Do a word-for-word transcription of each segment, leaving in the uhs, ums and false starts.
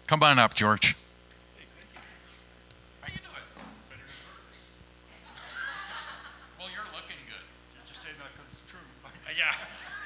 Come on up, George. Hey, thank you. How you doing? Better than yours. Well, you're looking good. You're just saying that because it's true. Uh, yeah.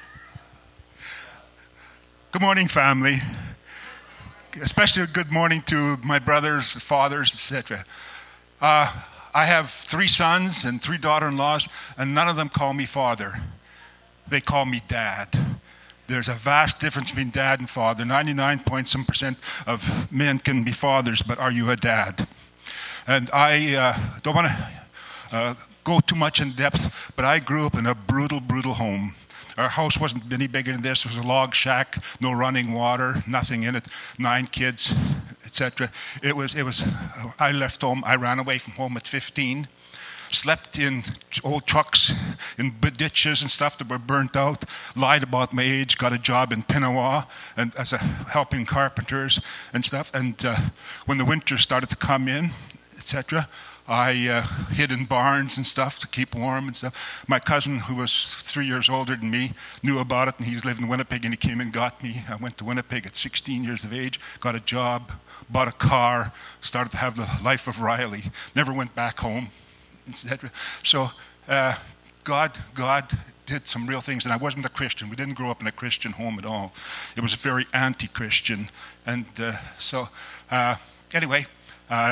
Good morning, family. Especially a good morning to my brothers, fathers, et cetera. Uh, I have three sons and three daughter-in-laws, and none of them call me father. They call me dad. There's a vast difference between dad and father. ninety-nine point some percent of men can be fathers, but are you a dad? And I uh, don't want to uh, go too much in depth, but I grew up in a brutal, brutal home. Our house wasn't any bigger than this. It was a log shack, no running water, nothing in it, nine kids, et cetera. It was, it was, I left home, I ran away from home at fifteen, slept in old trucks, in ditches and stuff that were burnt out, lied about my age, got a job in Pinawa and as a helping carpenters and stuff. And uh, when the winter started to come in, et cetera, I uh, hid in barns and stuff to keep warm and stuff. My cousin, who was three years older than me, knew about it, and he was living in Winnipeg, and he came and got me. I went to Winnipeg at sixteen years of age, got a job, bought a car, started to have the life of Riley. Never went back home, et cetera. So uh, God, God did some real things, and I wasn't a Christian. We didn't grow up in a Christian home at all. It was very anti-Christian, and uh, so uh, anyway. Uh,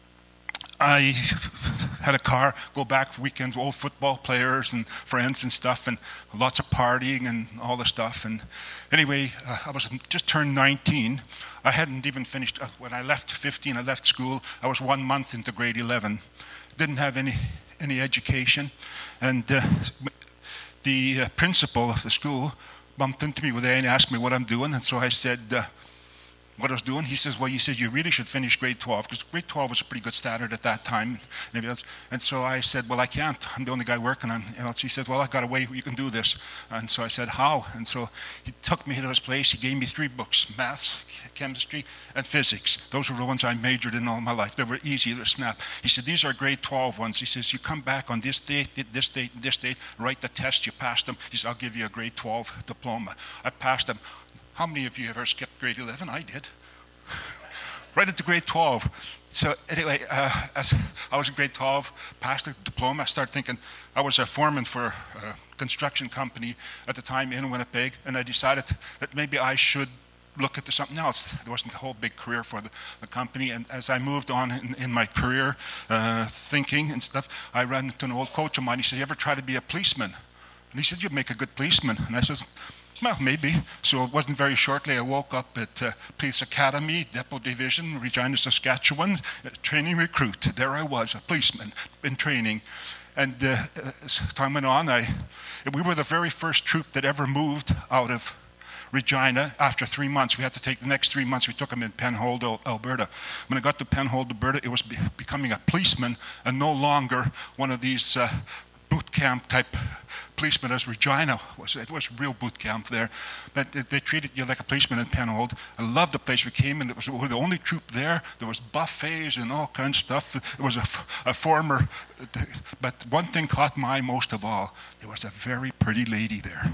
I had a car, go back for weekends, old football players and friends and stuff, and lots of partying and all the stuff. And anyway, uh, I was just turned nineteen. I hadn't even finished, uh, when I left fifteen, I left school. I was one month into grade eleven. Didn't have any, any education. And uh, the uh, principal of the school bumped into me one day and asked me what I'm doing. And so I said, uh, what I was doing. He says, well, you said you really should finish grade twelve, because grade twelve was a pretty good standard at that time. And, and so I said, well, I can't. I'm the only guy working on it. He said, well, I got a way you can do this. And so I said, how? And so he took me to his place. He gave me three books, maths, chemistry, and physics. Those were the ones I majored in all my life. They were easy, they were snap. He said, these are grade twelve ones. He says, you come back on this date, this date, this date, write the test, you passed them. He said, I'll give you a grade twelve diploma. I passed them. How many of you have ever skipped grade eleven? I did. Right into grade twelve. So anyway, uh, as I was in grade twelve, passed the diploma, I started thinking, I was a foreman for a construction company at the time in Winnipeg, and I decided that maybe I should look into something else. There wasn't a whole big career for the, the company, and as I moved on in, in my career, uh, thinking and stuff, I ran into an old coach of mine. He said, you ever try to be a policeman? And he said, you'd make a good policeman. And I said, well, maybe. So it wasn't very shortly. I woke up at uh, Police Academy, Depot Division, Regina, Saskatchewan, uh, training recruit. There I was, a policeman in training. And uh, as time went on, I, we were the very first troop that ever moved out of Regina after three months. We had to take the next three months. We took them in Penhold, Alberta. When I got to Penhold, Alberta, it was be- becoming a policeman and no longer one of these uh, boot camp type policemen as Regina was. It was real boot camp there, but they, they treated you like a policeman in Penhold. I loved the place. We came and it was we were the only troop there. There was buffets and all kinds of stuff. It was a, a former, but one thing caught my eye most of all. There was a very pretty lady there.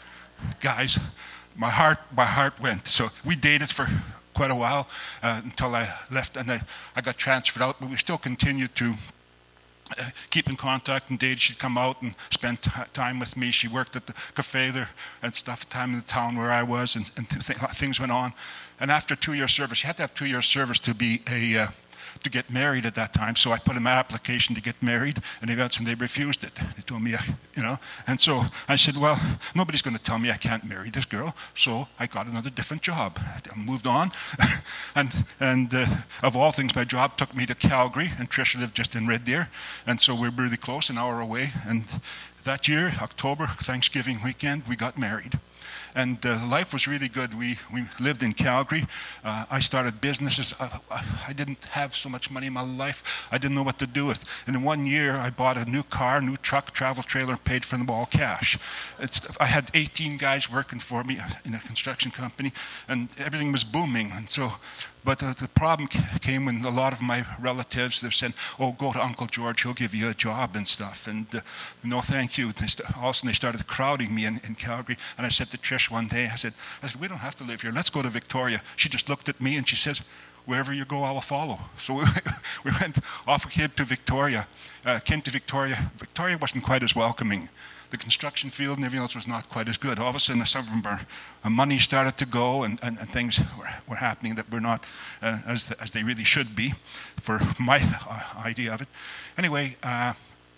Guys, my heart, my heart went. So we dated for quite a while uh, until I left, and I, I got transferred out. But we still continued to Uh, keep in contact and date. She'd come out and spend t- time with me. She worked at the cafe there and stuff, time in the town where I was, and, and th- things went on. And after two years service, you had to have two years service to be a uh, to get married at that time. So I put in my application to get married, and they, and they refused it. They told me, you know, and so I said, well, nobody's going to tell me I can't marry this girl. So I got another different job. I moved on, and and uh, of all things, my job took me to Calgary, and Tricia lived just in Red Deer, and so we're really close, an hour away. And that year, October, Thanksgiving weekend, we got married. And uh, life was really good. We we lived in Calgary. Uh, I started businesses. I, I didn't have so much money in my life. I didn't know what to do with. And in one year, I bought a new car, new truck, travel trailer, paid for them all cash. It's, I had eighteen guys working for me in a construction company, and everything was booming. And so, But uh, the problem ca- came when a lot of my relatives, they're saying, oh, go to Uncle George, he'll give you a job and stuff. And uh, no, thank you. They st- all of a sudden they started crowding me in, in Calgary. And I said to Trish one day, I said, I said, we don't have to live here. Let's go to Victoria. She just looked at me and she says, wherever you go, I will follow. So we, we went off, came to Victoria, uh, came to Victoria. Victoria wasn't quite as welcoming. The construction field and everything else was not quite as good. All of a sudden, some of our, our money started to go, and, and, and things were, were happening that were not uh, as, as they really should be, for my uh, idea of it. Anyway, uh,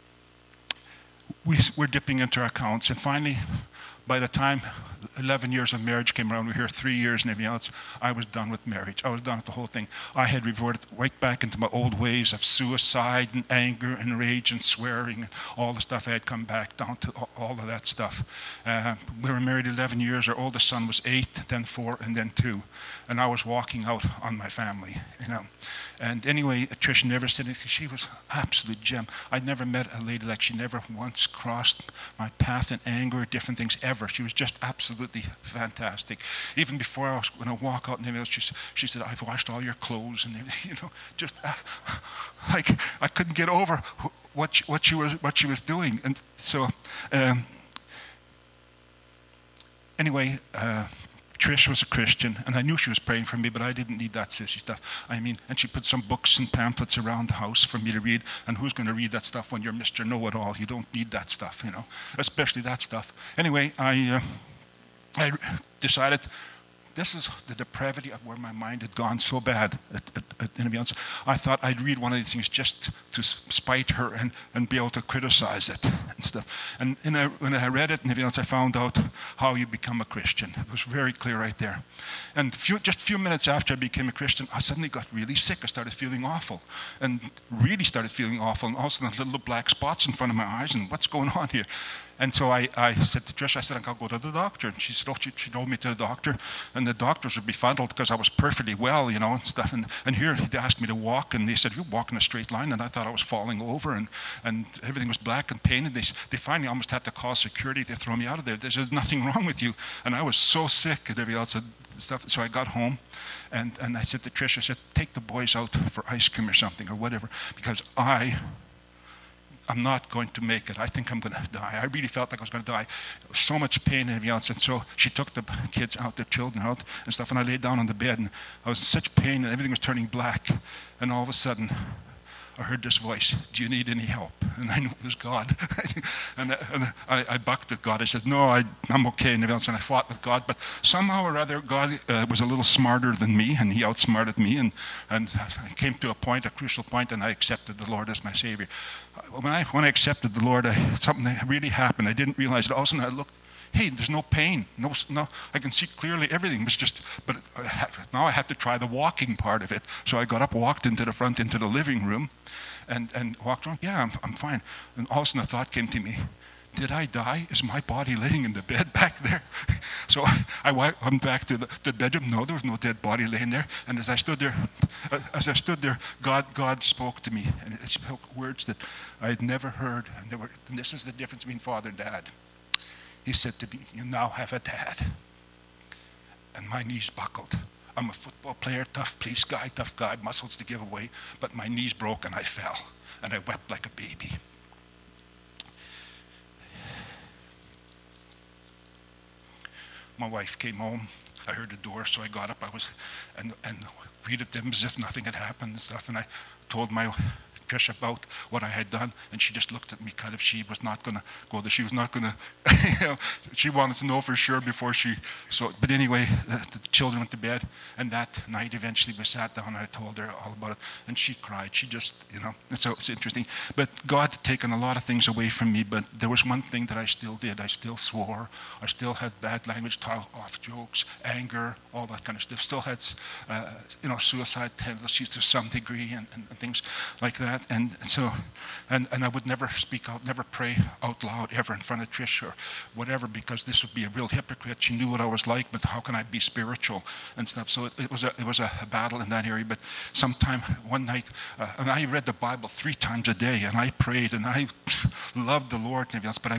we were dipping into our accounts, and finally, by the time eleven years of marriage came around, we were here three years and everything else, I was done with marriage. I was done with the whole thing. I had reverted right back into my old ways of suicide and anger and rage and swearing and all the stuff. I had come back down to all of that stuff. Uh, we were married eleven years. Our oldest son was eight, then four, and then two. And I was walking out on my family, you know. And anyway, Trish never said anything. She was absolute gem. I'd never met a lady like she. Never once crossed my path in anger or different things ever. She was just absolutely fantastic. Even before I was, when I walk out and everything else, she, she said, I've washed all your clothes and everything, you know, just uh, like I couldn't get over what she, what she was what she was doing. And so um, anyway, uh, Trish was a Christian, and I knew she was praying for me, but I didn't need that sissy stuff. I mean, and she put some books and pamphlets around the house for me to read, and who's going to read that stuff when you're Mister Know-It-All? You don't need that stuff, you know, especially that stuff. Anyway, I, uh, I decided this is the depravity of where my mind had gone so bad. At, at, at, in else. I thought I'd read one of these things just to spite her and, and be able to criticize it and stuff. And in a, when I read it and everything else, I found out how you become a Christian. It was very clear right there. And few, just a few minutes after I became a Christian, I suddenly got really sick. I started feeling awful, and really started feeling awful. And all of a sudden, little black spots in front of my eyes, and what's going on here? And so I, I said to Trish, I said, I'll go to the doctor. And she said, oh, she, she drove me to the doctor. And the doctors were befuddled because I was perfectly well, you know, and stuff. And, and here they asked me to walk, and they said, you walk in a straight line. And I thought I was falling over, and, and everything was black and pain. And they, they finally almost had to call security to throw me out of there. They said, there's nothing wrong with you. And I was so sick and everything else. Stuff. So I got home, and, and I said to Trish, I said, take the boys out for ice cream or something or whatever, because I, I'm not going to make it. I think I'm going to die. I really felt like I was going to die. So much pain and everything else. And so she took the kids out, the children out and stuff, and I laid down on the bed, and I was in such pain, and everything was turning black. And all of a sudden, I heard this voice, do you need any help? And I knew it was God. and, and I, I bucked with God. I said, no, I, I'm okay. And I fought with God. But somehow or other, God uh, was a little smarter than me, and he outsmarted me. And, and I came to a point, a crucial point, and I accepted the Lord as my Savior. When I, when I accepted the Lord, I, something really happened. I didn't realize it. All of a sudden, I looked, hey, there's no pain. No, no, I can see clearly everything. It was just, but now I had to try the walking part of it. So I got up, walked into the front, into the living room, and, and walked around. Yeah, I'm, I'm fine. And all of a sudden a thought came to me, did I die? Is my body laying in the bed back there? So I, I went back to the, the bedroom. No, there was no dead body laying there. And as I stood there, as I stood there, God, God spoke to me, and it spoke words that I had never heard. And, there were, and this is the difference between father and dad. He said to me, you now have a dad. And my knees buckled. I'm a football player, tough police guy, tough guy, muscles to give away, but my knees broke and I fell, and I wept like a baby. My wife came home. I heard the door, so I got up. I was, and and greeted them as if nothing had happened and stuff. And I told my Trish about what I had done, and she just looked at me kind of, she was not going to go there. She was not going to, you know, she wanted to know for sure before she, so, but anyway, the, the children went to bed, and that night eventually we sat down and I told her all about it, and she cried. She just, you know, and so it's interesting. But God had taken a lot of things away from me, but there was one thing that I still did. I still swore. I still had bad language, off jokes, anger, all that kind of stuff. Still had, uh, you know, suicide tendencies to some degree, and, and, and things like that. And so, and, and I would never speak out, never pray out loud ever in front of Trish or whatever, because this would be a real hypocrite. She knew what I was like, but how can I be spiritual and stuff? So it, it was a it was a battle in that area. But sometime one night, uh, and I read the Bible three times a day, and I prayed, and I loved the Lord and everything else, but I was just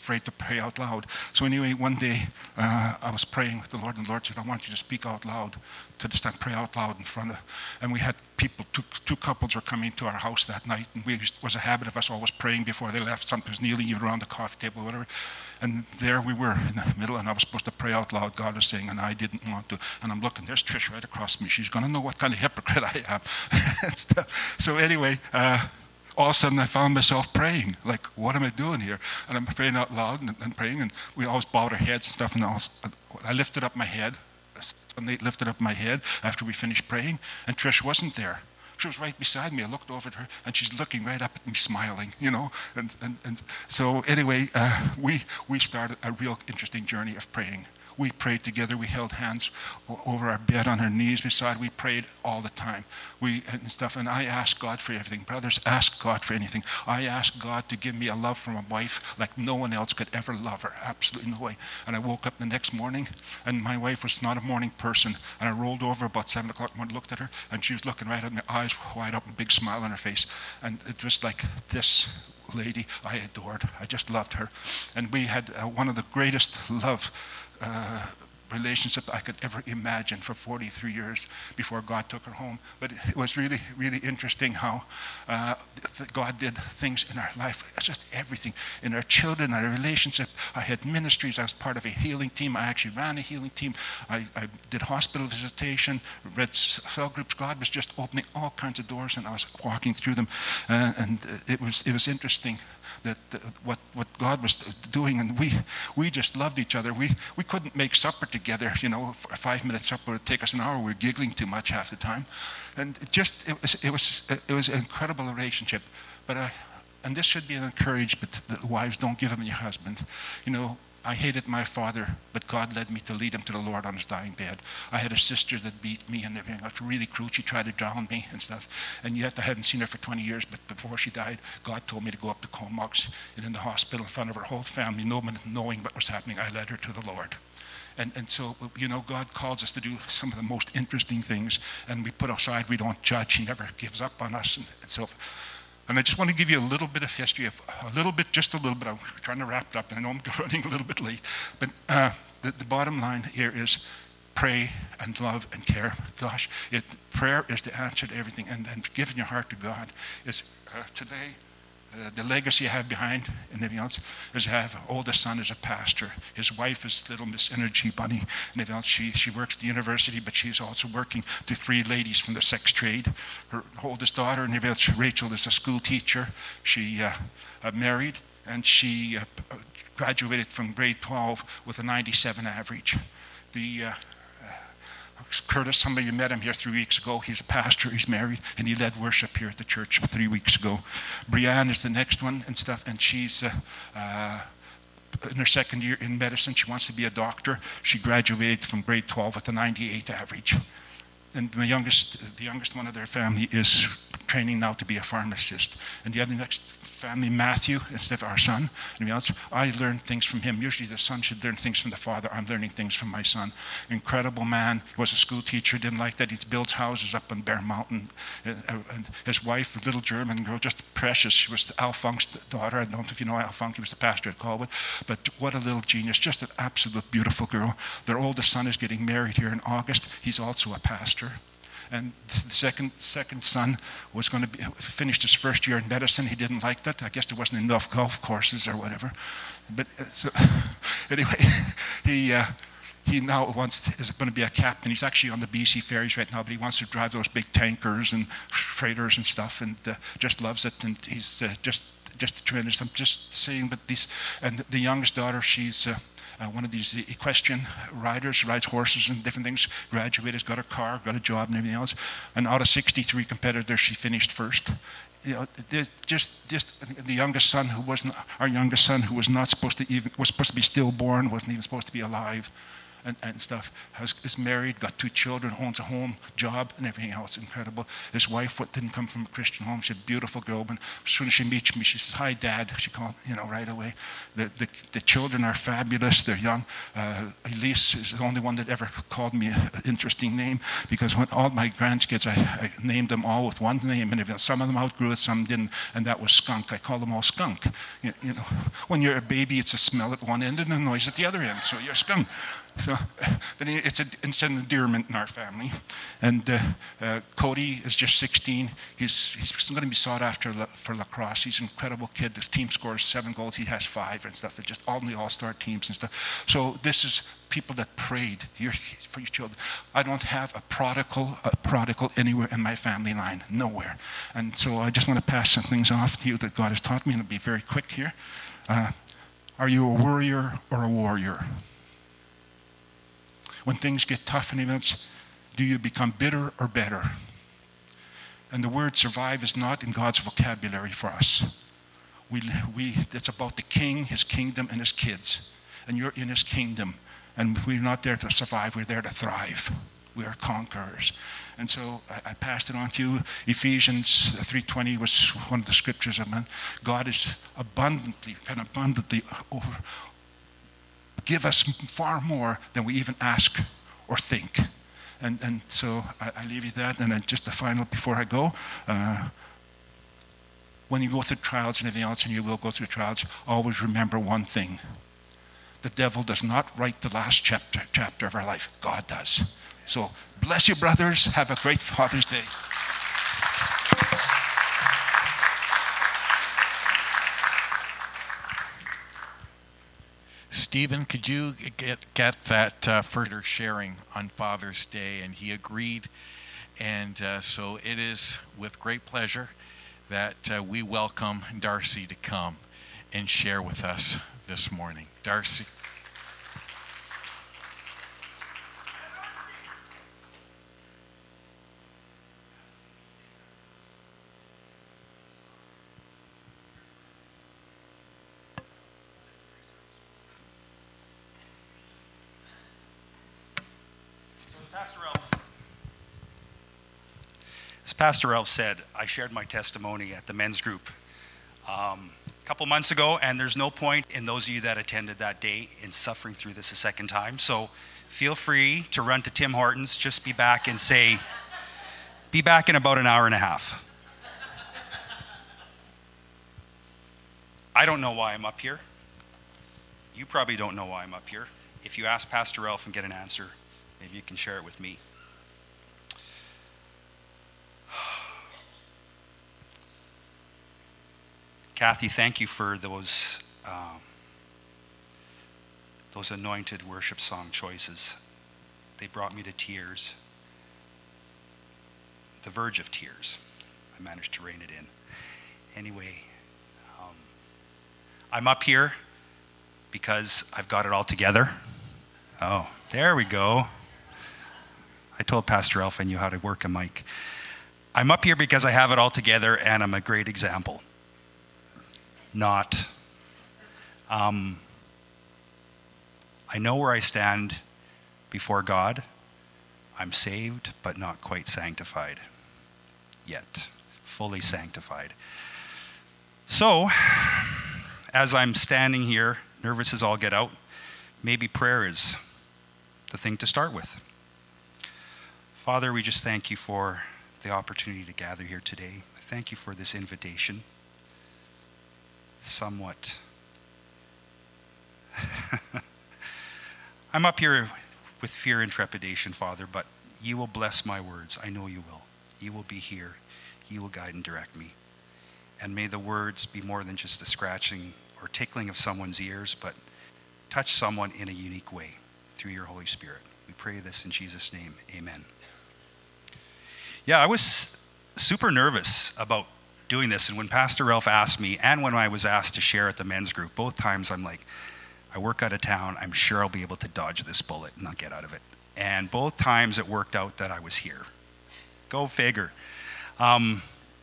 afraid to pray out loud. So anyway, one day uh, I was praying with the Lord, and the Lord said, I want you to speak out loud, to just pray out loud in front of, and we had people, two, two couples were coming to our house that night, and we it was a habit of us always praying before they left, sometimes kneeling even around the coffee table or whatever. And there we were in the middle, and I was supposed to pray out loud, God was saying, and I didn't want to. And I'm looking, there's Trish right across me. She's going to know what kind of hypocrite I am. And stuff. So anyway, uh, all of a sudden I found myself praying, like, what am I doing here? And I'm praying out loud and, and praying, and we always bowed our heads and stuff. And I, was, I lifted up my head, suddenly lifted up my head after we finished praying, and Trish wasn't there. She was right beside me. I looked over at her, and she's looking right up at me, smiling, you know. And and, and so anyway, uh, we we started a real interesting journey of praying. We prayed together. We held hands over our bed on our knees beside. We prayed all the time. We and stuff. And I asked God for everything. Brothers, ask God for anything. I asked God to give me a love from a wife like no one else could ever love her. Absolutely no way. And I woke up the next morning, and my wife was not a morning person. And I rolled over about seven o'clock and looked at her, and she was looking right at me, eyes wide open, big smile on her face. And it was like this lady I adored. I just loved her. And we had uh, one of the greatest love Uh, relationship I could ever imagine for forty-three years before God took her home. But it was really, really interesting how uh, th- God did things in our life, just everything, in our children, our relationship. I had ministries. I was part of a healing team. I actually ran a healing team. I, I did hospital visitation, read cell groups. God was just opening all kinds of doors, and I was walking through them. Uh, and it was it was interesting that uh, what what God was doing, and we we just loved each other. We we couldn't make supper together, you know. A five-minute supper would take us an hour. We were giggling too much half the time, and it just it was it was it was an incredible relationship. But I, and this should be an encouragement that wives, don't give up on your husband. You know, I hated my father, but God led me to lead him to the Lord on his dying bed. I had a sister that beat me and everything. It was really cruel. She tried to drown me and stuff. And yet I hadn't seen her for twenty years, but before she died, God told me to go up to Comox, and in the hospital in front of her whole family, no one knowing what was happening, I led her to the Lord. And and so, you know, God calls us to do some of the most interesting things, and we put aside, we don't judge. He never gives up on us, and, and so And I just want to give you a little bit of history, of a little bit, just a little bit. I'm trying to wrap it up, and I know I'm running a little bit late. But uh, the, the bottom line here is pray and love and care. Gosh, it, prayer is the answer to everything, and, and giving your heart to God is uh, today. Uh, the legacy I have behind and everything else is I have oldest son is a pastor. His wife is little Miss Energy Bunny and everything else. She, she works at the university, but she's also working to free ladies from the sex trade. Her oldest daughter, and everything else, Rachel, is a school teacher. She uh, uh, married, and she uh, graduated from grade twelve with a ninety-seven average. The uh, Curtis, some of you met him here three weeks ago. He's a pastor, he's married, and he led worship here at the church three weeks ago. Brianne is the next one and stuff, and she's uh, uh, in her second year in medicine. She wants to be a doctor. She graduated from grade twelve with a ninety-eight average. And the youngest, the youngest one of their family is training now to be a pharmacist. And the other next family, Matthew, instead of our son, and else, I learned things from him. Usually the son should learn things from the father. I'm learning things from my son. Incredible man. He was a school teacher, didn't like that. He builds houses up on Bear Mountain. And his wife, a little German girl, just precious. She was Al Funk's daughter. I don't know if you know Al Funk. He was the pastor at Colwood. But what a little genius. Just an absolute beautiful girl. Their oldest son is getting married here in August. He's also a pastor. And the second second son was going to be finished his first year in medicine. He didn't like that. I guess there wasn't enough golf courses or whatever. But uh, so anyway, he uh, he now wants is going to be a captain. He's actually on the B C ferries right now, but he wants to drive those big tankers and freighters and stuff, and uh, just loves it. And he's uh, just just tremendous. I'm just saying, but these and the youngest daughter, she's. Uh, Uh, one of these equestrian riders, rides horses and different things, graduated, got a car, got a job and everything else. And out of sixty-three competitors, she finished first. You know, just, just the youngest son who wasn't, our youngest son who was not supposed to even, was supposed to be stillborn, wasn't even supposed to be alive. and, and stuff, has, is married, got two children, owns a home, job, and everything else. Incredible. His wife what, didn't come from a Christian home. She's a beautiful girl. But as soon as she meets me, she says, "Hi, Dad." She called, you know, right away. The, the, the children are fabulous. They're young. Uh, Elise is the only one that ever called me an interesting name, because when all my grandkids, I, I named them all with one name, and if, some of them outgrew it, some didn't, and that was Skunk. I call them all Skunk. You, you know, when you're a baby, it's a smell at one end and a noise at the other end, so you're a skunk. So then it's, a, it's an endearment in our family. And uh, uh, Cody is just sixteen. He's, he's going to be sought after for lacrosse. He's an incredible kid. The team scores seven goals. He has five and stuff. It's just all in the all-star teams and stuff. So this is people that prayed here for your children. I don't have a prodigal, a prodigal anywhere in my family line, nowhere. And so I just want to pass some things off to you that God has taught me, and I'll be very quick here. Uh, are you a worrier or a warrior? When things get tough in events, do you become bitter or better? And the word survive is not in God's vocabulary for us. We, we, it's about the king, his kingdom, and his kids. And you're in his kingdom. And we're not there to survive, we're there to thrive. We are conquerors. And so I, I passed it on to you. Ephesians three twenty was one of the scriptures. Of God is abundantly, and abundantly over, give us far more than we even ask or think. And and so I, I leave you that. And then just the final before I go. Uh, when you go through trials and everything else, and you will go through trials, always remember one thing. The devil does not write the last chapter, chapter of our life. God does. So bless you, brothers. Have a great Father's Day. Stephen, could you get, get that uh, further sharing on Father's Day? And he agreed. And uh, so it is with great pleasure that uh, we welcome Darcy to come and share with us this morning. Darcy. Pastor Elf, as Pastor Elf said, I shared my testimony at the men's group um, a couple months ago, and there's no point in those of you that attended that day in suffering through this a second time. So feel free to run to Tim Hortons, just be back and say, be back in about an hour and a half. I don't know why I'm up here. You probably don't know why I'm up here. If you ask Pastor Elf and get an answer, maybe you can share it with me. Kathy, thank you for those um, those anointed worship song choices. They brought me to tears. The verge of tears. I managed to rein it in. Anyway, um, I'm up here because I've got it all together. Oh, there we go. I told Pastor Elf I knew how to work a mic. I'm up here because I have it all together and I'm a great example. Not. Um, I know where I stand before God. I'm saved, but not quite sanctified yet. Fully sanctified. So, as I'm standing here, nervous as all get out, maybe prayer is the thing to start with. Father, we just thank you for the opportunity to gather here today. Thank you for this invitation. Somewhat. I'm up here with fear and trepidation, Father, but you will bless my words. I know you will. You will be here. You will guide and direct me. And may the words be more than just the scratching or tickling of someone's ears, but touch someone in a unique way through your Holy Spirit. We pray this in Jesus' name. Amen. Yeah, I was super nervous about doing this. And when Pastor Ralph asked me, and when I was asked to share at the men's group, both times I'm like, I work out of town. I'm sure I'll be able to dodge this bullet and not get out of it. And both times it worked out that I was here. Go figure. Um,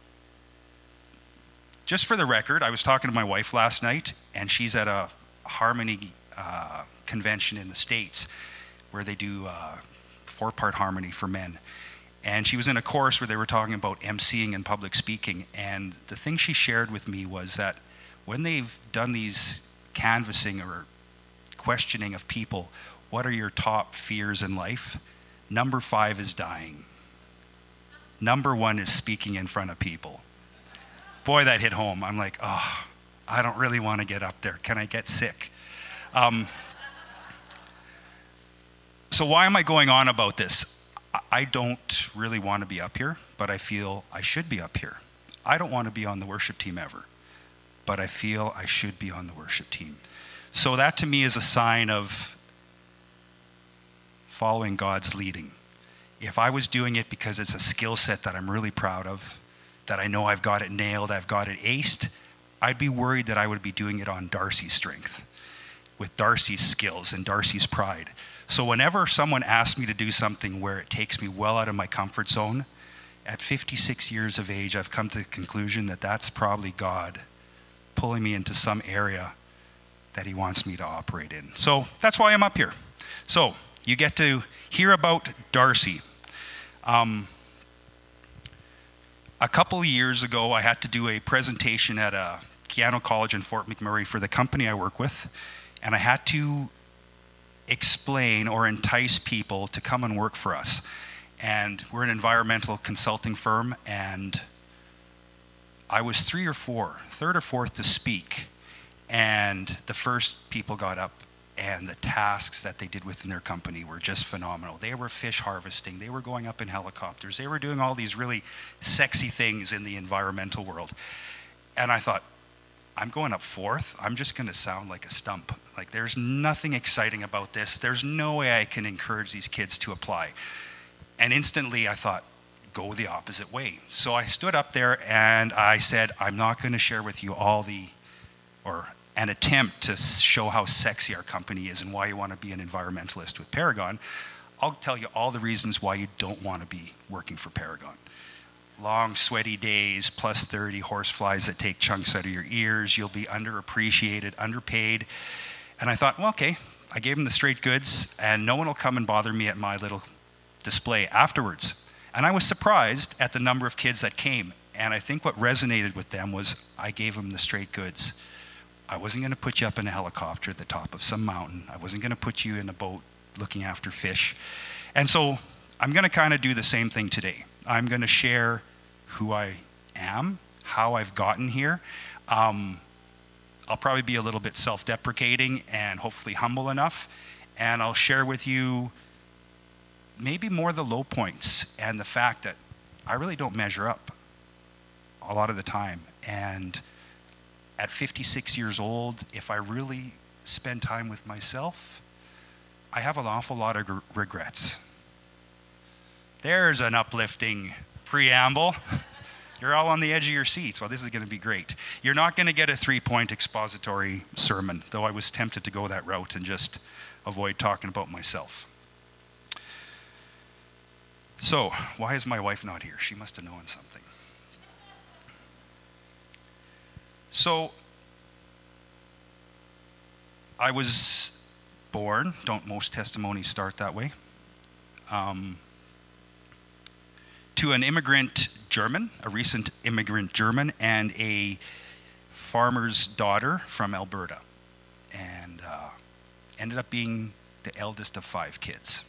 just for the record, I was talking to my wife last night, and she's at a Harmony uh, convention in the States. where they do uh, four-part harmony for men. And she was in a course where they were talking about emceeing and public speaking. And the thing she shared with me was that when they've done these canvassing or questioning of people, what are your top fears in life? Number five is dying. Number one is speaking in front of people. Boy, that hit home. I'm like, oh, I don't really want to get up there. Can I get sick? Um, so why am I going on about this? I don't really want to be up here, but I feel I should be up here. I don't want to be on the worship team ever, but I feel I should be on the worship team. So that to me is a sign of following God's leading. If I was doing it because it's a skill set that I'm really proud of, that I know I've got it nailed, I've got it aced, I'd be worried that I would be doing it on Darcy's strength, with Darcy's skills and Darcy's pride. So whenever someone asks me to do something where it takes me well out of my comfort zone, at fifty-six years of age, I've come to the conclusion that that's probably God pulling me into some area that he wants me to operate in. So that's why I'm up here. So you get to hear about Darcy. Um, a couple of years ago, I had to do a presentation at a Keano College in Fort McMurray for the company I work with, and I had to explain or entice people to come and work for us. And we're an environmental consulting firm, and I was three or four, third or fourth to speak, and the first people got up, and the tasks that they did within their company were just phenomenal. They were fish harvesting, they were going up in helicopters, they were doing all these really sexy things in the environmental world. And I thought, I'm going up fourth. I'm just going to sound like a stump. Like, there's nothing exciting about this. There's no way I can encourage these kids to apply. And instantly I thought, go the opposite way. So I stood up there and I said, I'm not going to share with you all the, or an attempt to show how sexy our company is and why you want to be an environmentalist with Paragon. I'll tell you all the reasons why you don't want to be working for Paragon. Long, sweaty days, plus thirty horseflies that take chunks out of your ears. You'll be underappreciated, underpaid. And I thought, well, okay, I gave them the straight goods, and no one will come and bother me at my little display afterwards. And I was surprised at the number of kids that came. And I think what resonated with them was I gave them the straight goods. I wasn't going to put you up in a helicopter at the top of some mountain. I wasn't going to put you in a boat looking after fish. And so I'm going to kind of do the same thing today. I'm going to share who I am, how I've gotten here. Um, I'll probably be a little bit self-deprecating and hopefully humble enough. And I'll share with you maybe more the low points and the fact that I really don't measure up a lot of the time. And at fifty-six years old, if I really spend time with myself, I have an awful lot of g- regrets. There's an uplifting preamble. You're all on the edge of your seats. Well, this is going to be great. You're not going to get a three-point expository sermon, though I was tempted to go that route and just avoid talking about myself. So, why is my wife not here? She must have known something. So, I was born, don't most testimonies start that way, um, to an immigrant German, a recent immigrant German, and a farmer's daughter from Alberta. And uh, ended up being the eldest of five kids.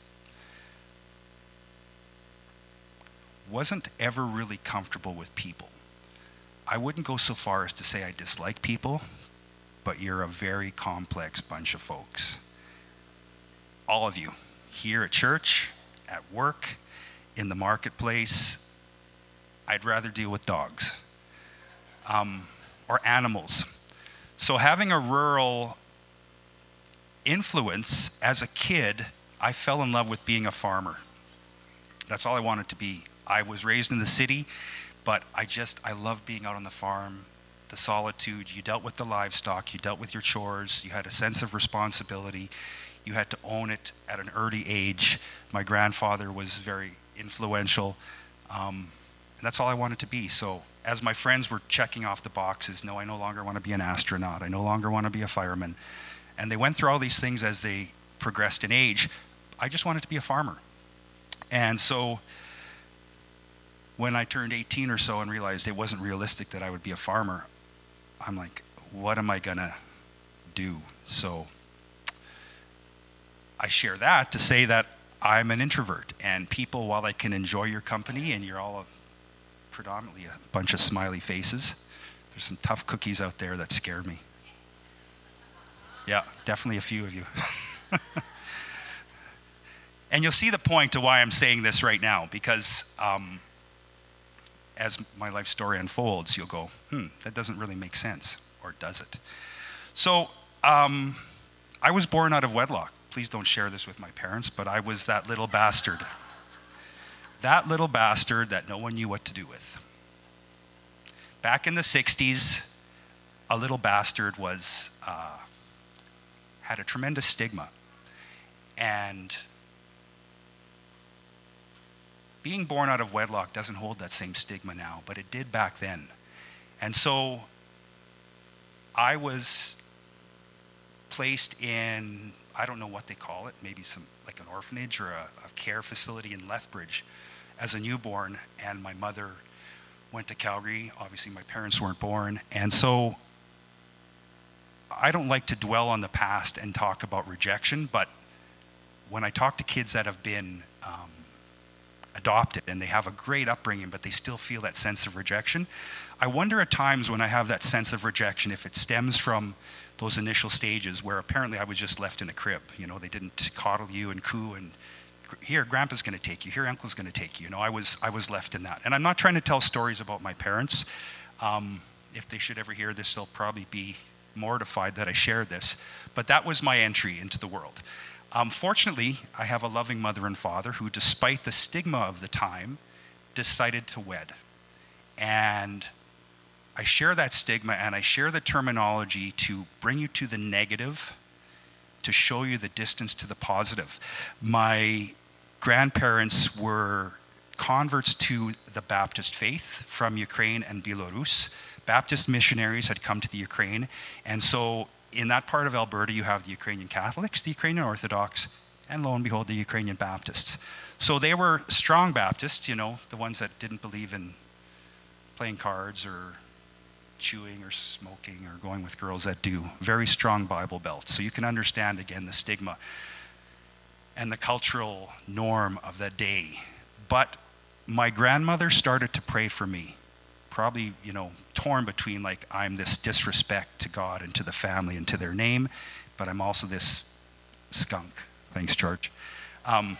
Wasn't ever really comfortable with people. I wouldn't go so far as to say I dislike people, but you're a very complex bunch of folks. All of you, here at church, at work, in the marketplace. I'd rather deal with dogs um, or animals. So having a rural influence as a kid, I fell in love with being a farmer. That's all I wanted to be. I was raised in the city, but I just, I love being out on the farm, the solitude. You dealt with the livestock, you dealt with your chores, you had a sense of responsibility. You had to own it at an early age. My grandfather was very influential. Um, and that's all I wanted to be. So as my friends were checking off the boxes, no, I no longer want to be an astronaut. I no longer want to be a fireman. And they went through all these things as they progressed in age. I just wanted to be a farmer. And so when I turned eighteen or so and realized it wasn't realistic that I would be a farmer, I'm like, what am I gonna do? So I share that to say that I'm an introvert, and people, while I can enjoy your company, and you're all a, predominantly a bunch of smiley faces, there's some tough cookies out there that scare me. Yeah, definitely a few of you. And you'll see the point to why I'm saying this right now, because um, as my life story unfolds, you'll go, hmm, that doesn't really make sense, or does it? So um, I was born out of wedlock. Please don't share this with my parents, but I was that little bastard. That little bastard that no one knew what to do with. Back in the sixties, a little bastard was uh, had a tremendous stigma. And being born out of wedlock doesn't hold that same stigma now, but it did back then. And so I was placed in, I don't know what they call it, maybe some like an orphanage or a, a care facility in Lethbridge as a newborn, and my mother went to Calgary. Obviously my parents weren't born, and so I don't like to dwell on the past and talk about rejection, but when I talk to kids that have been um, adopted and they have a great upbringing but they still feel that sense of rejection, I wonder at times when I have that sense of rejection if it stems from those initial stages where apparently I was just left in a crib. You know, they didn't coddle you and coo and here, grandpa's going to take you, here, uncle's going to take you. You know, I was I was left in that. And I'm not trying to tell stories about my parents. Um, if they should ever hear this, they'll probably be mortified that I shared this. But that was my entry into the world. Um, fortunately, I have a loving mother and father who, despite the stigma of the time, decided to wed. And I share that stigma and I share the terminology to bring you to the negative, to show you the distance to the positive. My grandparents were converts to the Baptist faith from Ukraine and Belarus. Baptist missionaries had come to the Ukraine, and so in that part of Alberta, you have the Ukrainian Catholics, the Ukrainian Orthodox, and lo and behold, the Ukrainian Baptists. So they were strong Baptists, you know, the ones that didn't believe in playing cards or chewing or smoking or going with girls that do. Very strong Bible belt. So you can understand, again, the stigma and the cultural norm of that day. But my grandmother started to pray for me. Probably, you know, torn between like, I'm this disrespect to God and to the family and to their name, but I'm also this skunk. Thanks, George. Um,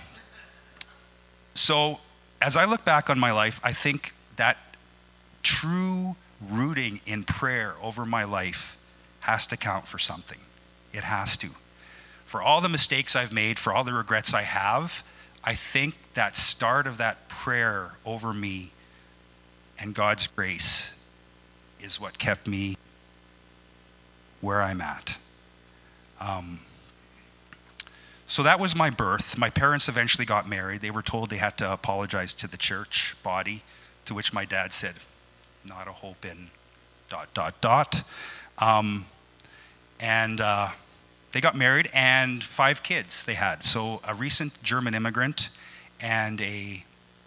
so as I look back on my life, I think that true rooting in prayer over my life has to count for something. It has to. For all the mistakes I've made, for all the regrets I have, I think that start of that prayer over me and God's grace is what kept me where I'm at. Um, so that was my birth. My parents eventually got married. They were told they had to apologize to the church body, to which my dad said, not a hope in dot, dot, dot. Um, and uh, they got married, and five kids they had. So a recent German immigrant and a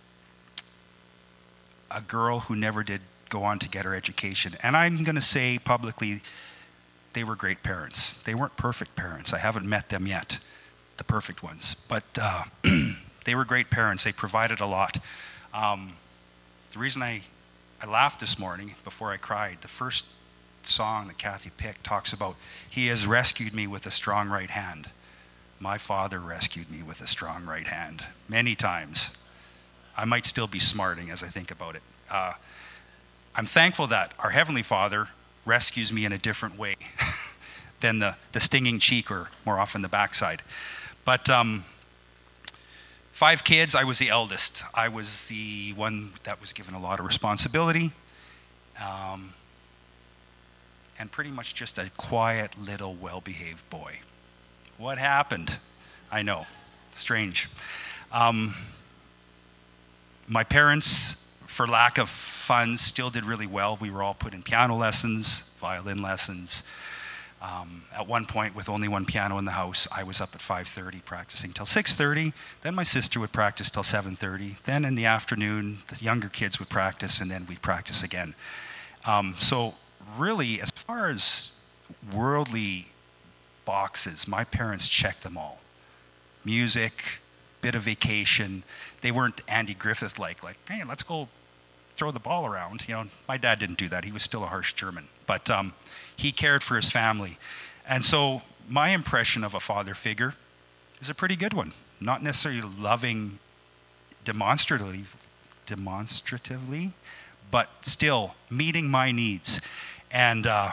a girl who never did go on to get her education. And I'm going to say publicly, they were great parents. They weren't perfect parents. I haven't met them yet, the perfect ones. But uh, they were great parents. They provided a lot. Um, the reason I, I laughed this morning before I cried, the first song that Kathy picked talks about, he has rescued me with a strong right hand. My father rescued me with a strong right hand many times. I might still be smarting as I think about it. Uh, I'm thankful that our Heavenly Father rescues me in a different way than the, the stinging cheek or more often the backside. But um, five kids, I was the eldest. I was the one that was given a lot of responsibility. Um, and pretty much just a quiet, little, well-behaved boy. What happened? I know, strange. Um, My parents, for lack of funds, still did really well. We were all put in piano lessons, violin lessons. Um, at one point, with only one piano in the house, I was up at five thirty practicing till six thirty. Then my sister would practice till seven thirty. Then in the afternoon, the younger kids would practice, and then we'd practice again. Um, so really, as far as worldly boxes, my parents checked them all. Music, bit of vacation. They weren't Andy Griffith like, like, hey, let's go throw the ball around. You know, my dad didn't do that. He was still a harsh German. But um, he cared for his family. And so my impression of a father figure is a pretty good one. Not necessarily loving demonstratively, demonstratively, but still meeting my needs. And uh,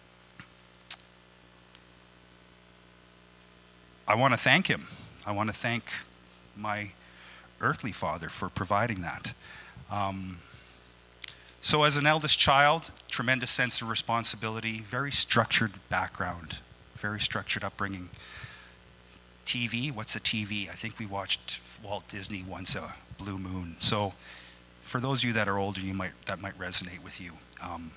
I want to thank him. I want to thank my earthly father for providing that. Um, so as an eldest child, tremendous sense of responsibility, very structured background, very structured upbringing. T V, what's a T V? I think we watched Walt Disney Once a Blue Moon. So for those of you that are older, you might that might resonate with you. Um,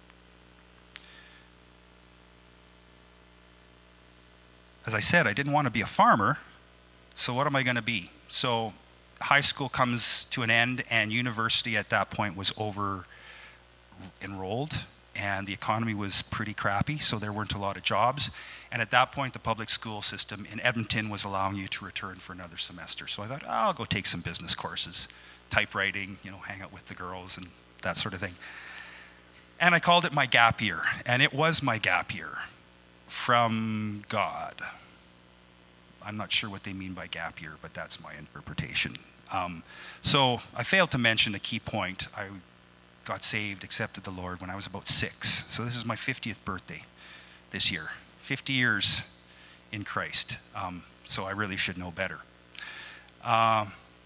as I said, I didn't want to be a farmer, so what am I going to be? So high school comes to an end, and university at that point was over enrolled, and the economy was pretty crappy, so there weren't a lot of jobs. And at that point, the public school system in Edmonton was allowing you to return for another semester. So I thought, oh, I'll go take some business courses, typewriting, you know, hang out with the girls and that sort of thing. And I called it my gap year, and it was my gap year from God. I'm not sure what they mean by gap year, but that's my interpretation. Um, so I failed to mention a key point. I got saved, accepted the Lord when I was about six. So this is my fiftieth birthday this year. fifty years in Christ. Um, so I really should know better. Uh,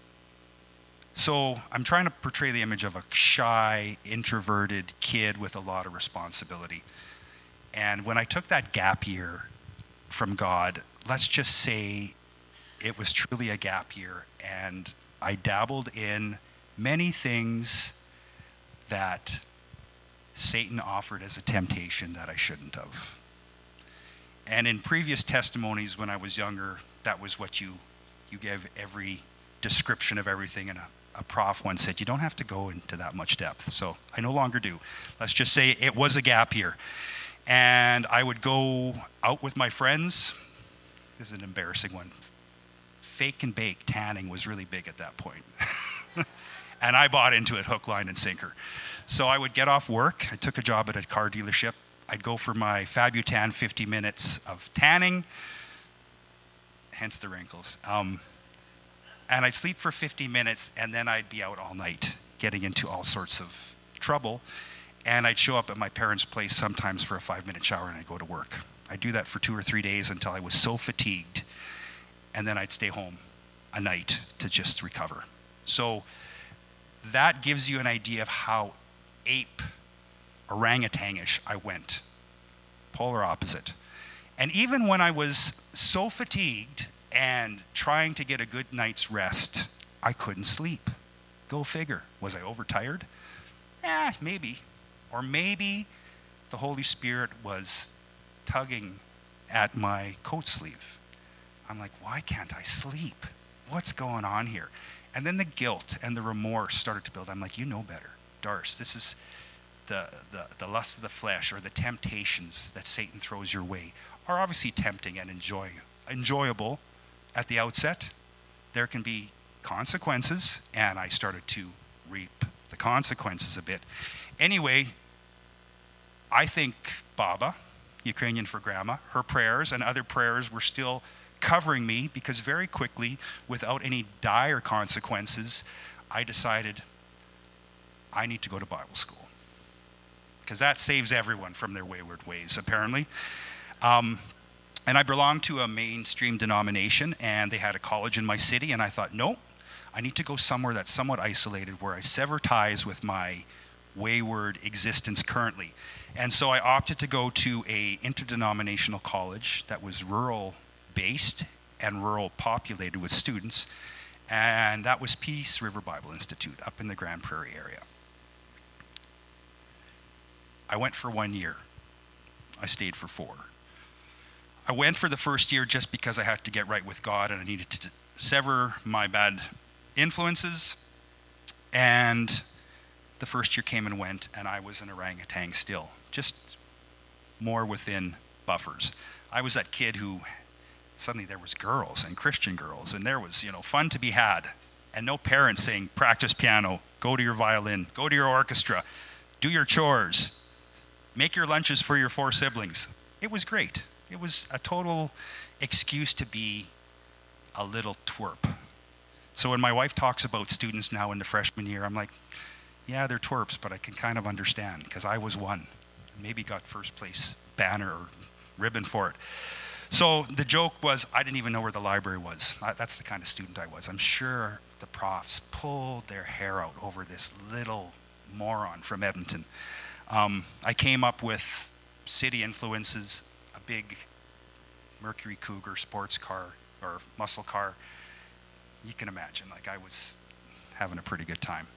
so I'm trying to portray the image of a shy, introverted kid with a lot of responsibility. And when I took that gap year from God, let's just say it was truly a gap year, and I dabbled in many things that Satan offered as a temptation that I shouldn't have. And in previous testimonies when I was younger, that was what you you gave every description of everything, and a, a prof once said, you don't have to go into that much depth. So I no longer do. Let's just say it was a gap year. And I would go out with my friends. This is an embarrassing one. Fake and bake tanning was really big at that point. And I bought into it hook, line, and sinker. So I would get off work. I took a job at a car dealership. I'd go for my Fabutan fifty minutes of tanning, hence the wrinkles. Um, and I'd sleep for fifty minutes, and then I'd be out all night getting into all sorts of trouble. And I'd show up at my parents' place sometimes for a five-minute shower, and I'd go to work. I'd do that for two or three days until I was so fatigued, and then I'd stay home a night to just recover. So that gives you an idea of how ape, orangutangish I went. Polar opposite. And even when I was so fatigued and trying to get a good night's rest, I couldn't sleep. Go figure. Was I overtired? Eh, maybe. Or maybe the Holy Spirit was tugging at my coat sleeve. I'm like, why can't I sleep? What's going on here? And then the guilt and the remorse started to build. I'm like, you know better, Darce. This is the, the, the lust of the flesh, or the temptations that Satan throws your way, are obviously tempting and enjoy, enjoyable at the outset. There can be consequences, and I started to reap the consequences a bit. Anyway, I think Baba, Ukrainian for grandma, her prayers and other prayers were still covering me, because very quickly, without any dire consequences, I decided I need to go to Bible school. Because that saves everyone from their wayward ways, apparently. Um, and I belonged to a mainstream denomination, and they had a college in my city, and I thought, no, I need to go somewhere that's somewhat isolated, where I sever ties with my wayward existence currently. And so I opted to go to a interdenominational college that was rural based and rural populated with students, and that was Peace River Bible Institute up in the Grand Prairie area. I went for one year. I stayed for four. I went for the first year just because I had to get right with God and I needed to sever my bad influences. And the first year came and went, and I was an orangutan still, just more within buffers. I was that kid who suddenly there was girls and Christian girls, and there was, you know, fun to be had, and no parents saying, practice piano, go to your violin, go to your orchestra, do your chores, make your lunches for your four siblings. It was great. It was a total excuse to be a little twerp. So when my wife talks about students now in the freshman year, I'm like, yeah, they're twerps, but I can kind of understand because I was one. Maybe got first place banner or ribbon for it. So the joke was I didn't even know where the library was. I, that's the kind of student I was. I'm sure the profs pulled their hair out over this little moron from Edmonton. Um, I came up with city influences, a big Mercury Cougar sports car or muscle car. You can imagine, like I was having a pretty good time.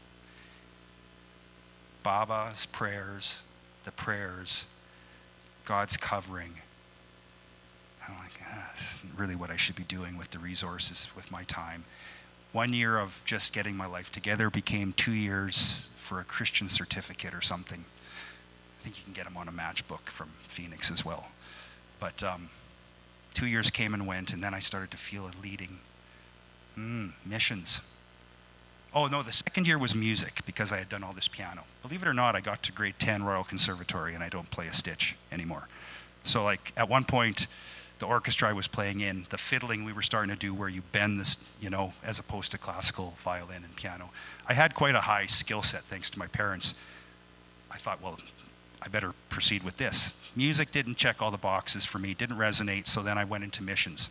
Baba's prayers, the prayers, God's covering. I'm like, ah, this isn't really what I should be doing with the resources, with my time. One year of just getting my life together became two years for a Christian certificate or something. I think you can get them on a matchbook from Phoenix as well. But um, two years came and went, and then I started to feel a leading. Mm, missions. Oh, no, the second year was music because I had done all this piano. Believe it or not, I got to grade ten Royal Conservatory and I don't play a stitch anymore. So like at one point, the orchestra I was playing in, the fiddling we were starting to do where you bend this, you know, as opposed to classical violin and piano. I had quite a high skill set thanks to my parents. I thought, well, I better proceed with this. Music didn't check all the boxes for me, didn't resonate, so then I went into missions.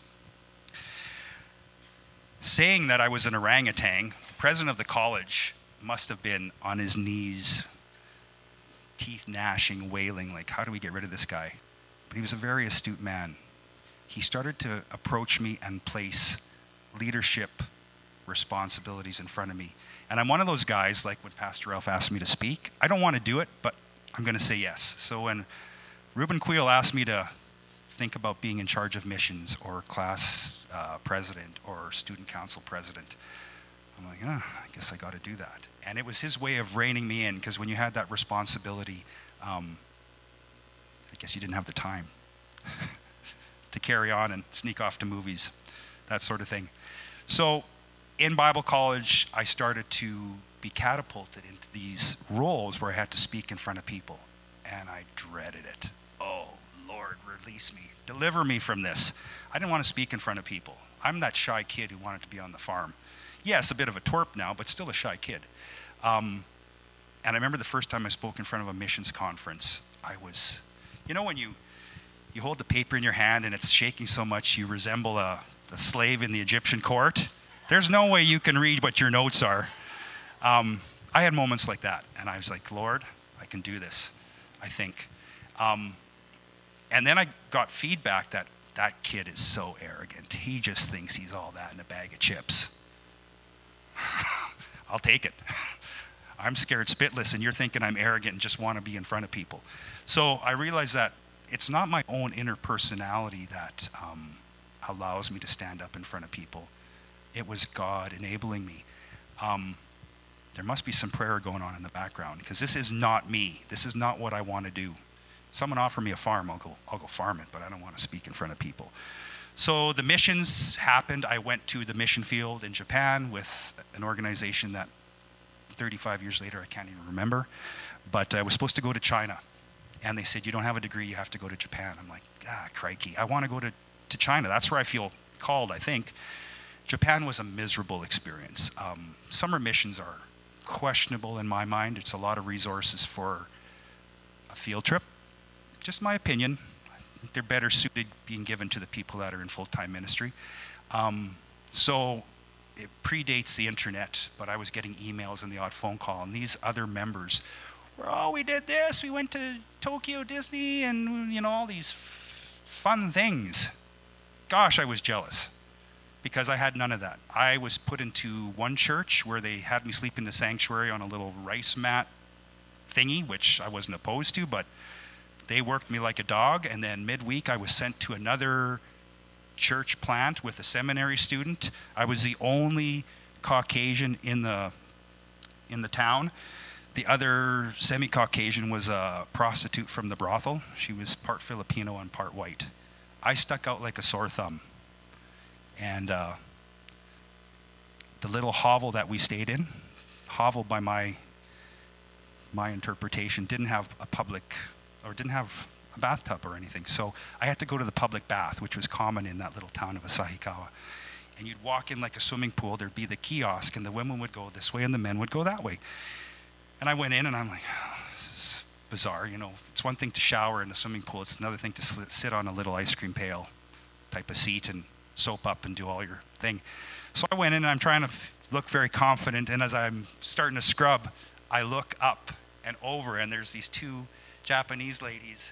Saying that I was an orangutan, the president of the college must have been on his knees, teeth gnashing, wailing, like, how do we get rid of this guy? But he was a very astute man. He started to approach me and place leadership responsibilities in front of me. And I'm one of those guys, like when Pastor Ralph asked me to speak, I don't want to do it, but I'm going to say yes. So when Ruben Queel asked me to think about being in charge of missions or class uh, president or student council president, I'm like, oh, I guess I got to do that. And it was his way of reining me in, because when you had that responsibility, um, I guess you didn't have the time to carry on and sneak off to movies, that sort of thing. So in Bible college, I started to be catapulted into these roles where I had to speak in front of people, and I dreaded it. Oh, Lord, release me. Deliver me from this. I didn't want to speak in front of people. I'm that shy kid who wanted to be on the farm. Yes, a bit of a twerp now, but still a shy kid. Um, and I remember the first time I spoke in front of a missions conference, I was, you know when you, you hold the paper in your hand and it's shaking so much you resemble a, a slave in the Egyptian court? There's no way you can read what your notes are. Um, I had moments like that, and I was like, Lord, I can do this, I think. Um, and then I got feedback that that kid is so arrogant. He just thinks he's all that in a bag of chips. I'll take it. I'm scared spitless, and you're thinking I'm arrogant and just want to be in front of people. So I realized that it's not my own inner personality that um, allows me to stand up in front of people. It was God enabling me. Um, there must be some prayer going on in the background, because this is not me. This is not what I want to do. Someone offer me a farm, I'll go, I'll go farm it, but I don't want to speak in front of people. So the missions happened. I went to the mission field in Japan with an organization that thirty-five years later, I can't even remember. But I was supposed to go to China. And they said, you don't have a degree, you have to go to Japan. I'm like, ah, crikey. I want to go to, to China. That's where I feel called, I think. Japan was a miserable experience. Um, summer missions are questionable in my mind. It's a lot of resources for a field trip. Just my opinion. I think they're better suited being given to the people that are in full-time ministry. Um, so it predates the internet, but I was getting emails and the odd phone call, and these other members were, oh, we did this, we went to Tokyo Disney, and you know, all these f- fun things. Gosh, I was jealous, because I had none of that. I was put into one church where they had me sleep in the sanctuary on a little rice mat thingy, which I wasn't opposed to, but they worked me like a dog, and then midweek I was sent to another church plant with a seminary student. I was the only Caucasian in the in the town. The other semi-Caucasian was a prostitute from the brothel. She was part Filipino and part white. I stuck out like a sore thumb. And uh, the little hovel that we stayed in, hovel by my my interpretation, didn't have a public, or didn't have a bathtub or anything. So I had to go to the public bath, which was common in that little town of Asahikawa. And you'd walk in like a swimming pool. There'd be the kiosk, and the women would go this way and the men would go that way. And I went in, and I'm like, oh, this is bizarre. You know, it's one thing to shower in the swimming pool. It's another thing to sit on a little ice cream pail type of seat and soap up and do all your thing. So I went in, and I'm trying to f- look very confident. And as I'm starting to scrub, I look up and over, and there's these two Japanese ladies.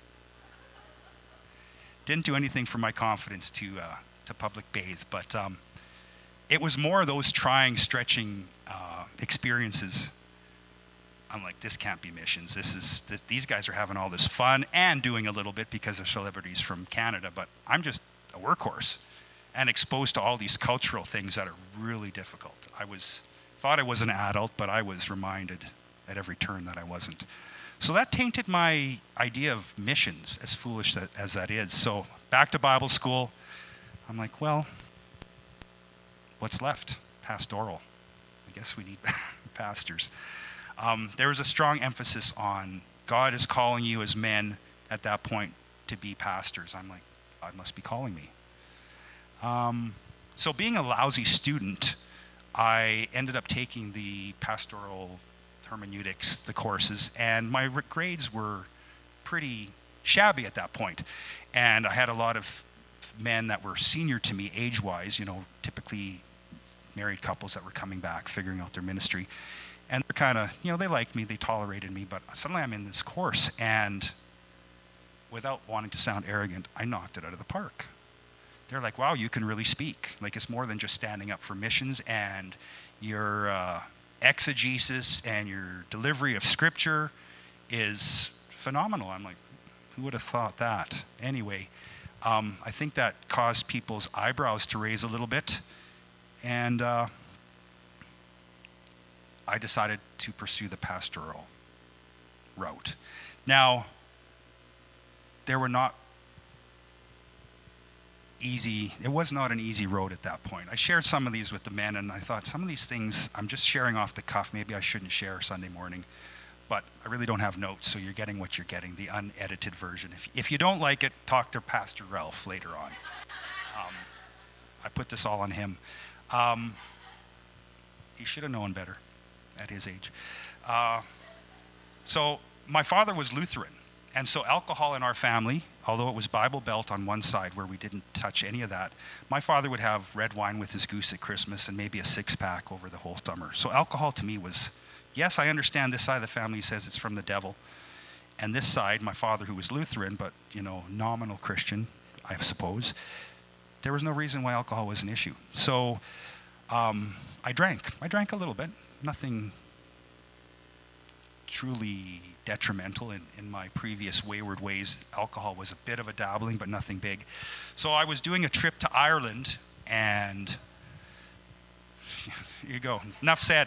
Didn't do anything for my confidence to uh, to public bathe, but um, it was more of those trying, stretching uh, experiences. I'm like, this can't be missions. This is this, these guys are having all this fun and doing a little bit because they're celebrities from Canada, but I'm just a workhorse and exposed to all these cultural things that are really difficult. I was thought I was an adult, but I was reminded at every turn that I wasn't. So that tainted my idea of missions, as foolish that, as that is. So back to Bible school. I'm like, well, what's left? Pastoral. I guess we need pastors. Um, there was a strong emphasis on God is calling you as men at that point to be pastors. I'm like, God must be calling me. Um, so being a lousy student, I ended up taking the pastoral hermeneutics, the courses, and my grades were pretty shabby at that point. And I had a lot of men that were senior to me age-wise, you know, typically married couples that were coming back, figuring out their ministry. And they're kind of, you know, they liked me, they tolerated me, but suddenly I'm in this course, and without wanting to sound arrogant, I knocked it out of the park. They're like, wow, you can really speak. Like, it's more than just standing up for missions, and your uh, exegesis and your delivery of scripture is phenomenal. I'm like, who would have thought that? Anyway, um, I think that caused people's eyebrows to raise a little bit, and uh, I decided to pursue the pastoral route. Now, there were not easy, it was not an easy road at that point. I shared some of these with the men, and I thought some of these things I'm just sharing off the cuff. Maybe I shouldn't share Sunday morning, but I really don't have notes, so you're getting what you're getting, the unedited version. If, if you don't like it, talk to Pastor Ralph later on. Um, I put this all on him. Um, he should have known better at his age. Uh, so my father was Lutheran, and so alcohol in our family, although it was Bible Belt on one side where we didn't touch any of that, my father would have red wine with his goose at Christmas and maybe a six-pack over the whole summer. So alcohol to me was, yes, I understand this side of the family says it's from the devil, and this side, my father who was Lutheran, but, you know, nominal Christian, I suppose, there was no reason why alcohol was an issue. So um, I drank. I drank a little bit. Nothing truly detrimental in, in my previous wayward ways. Alcohol was a bit of a dabbling, but nothing big. So I was doing a trip to Ireland, and here you go. Enough said.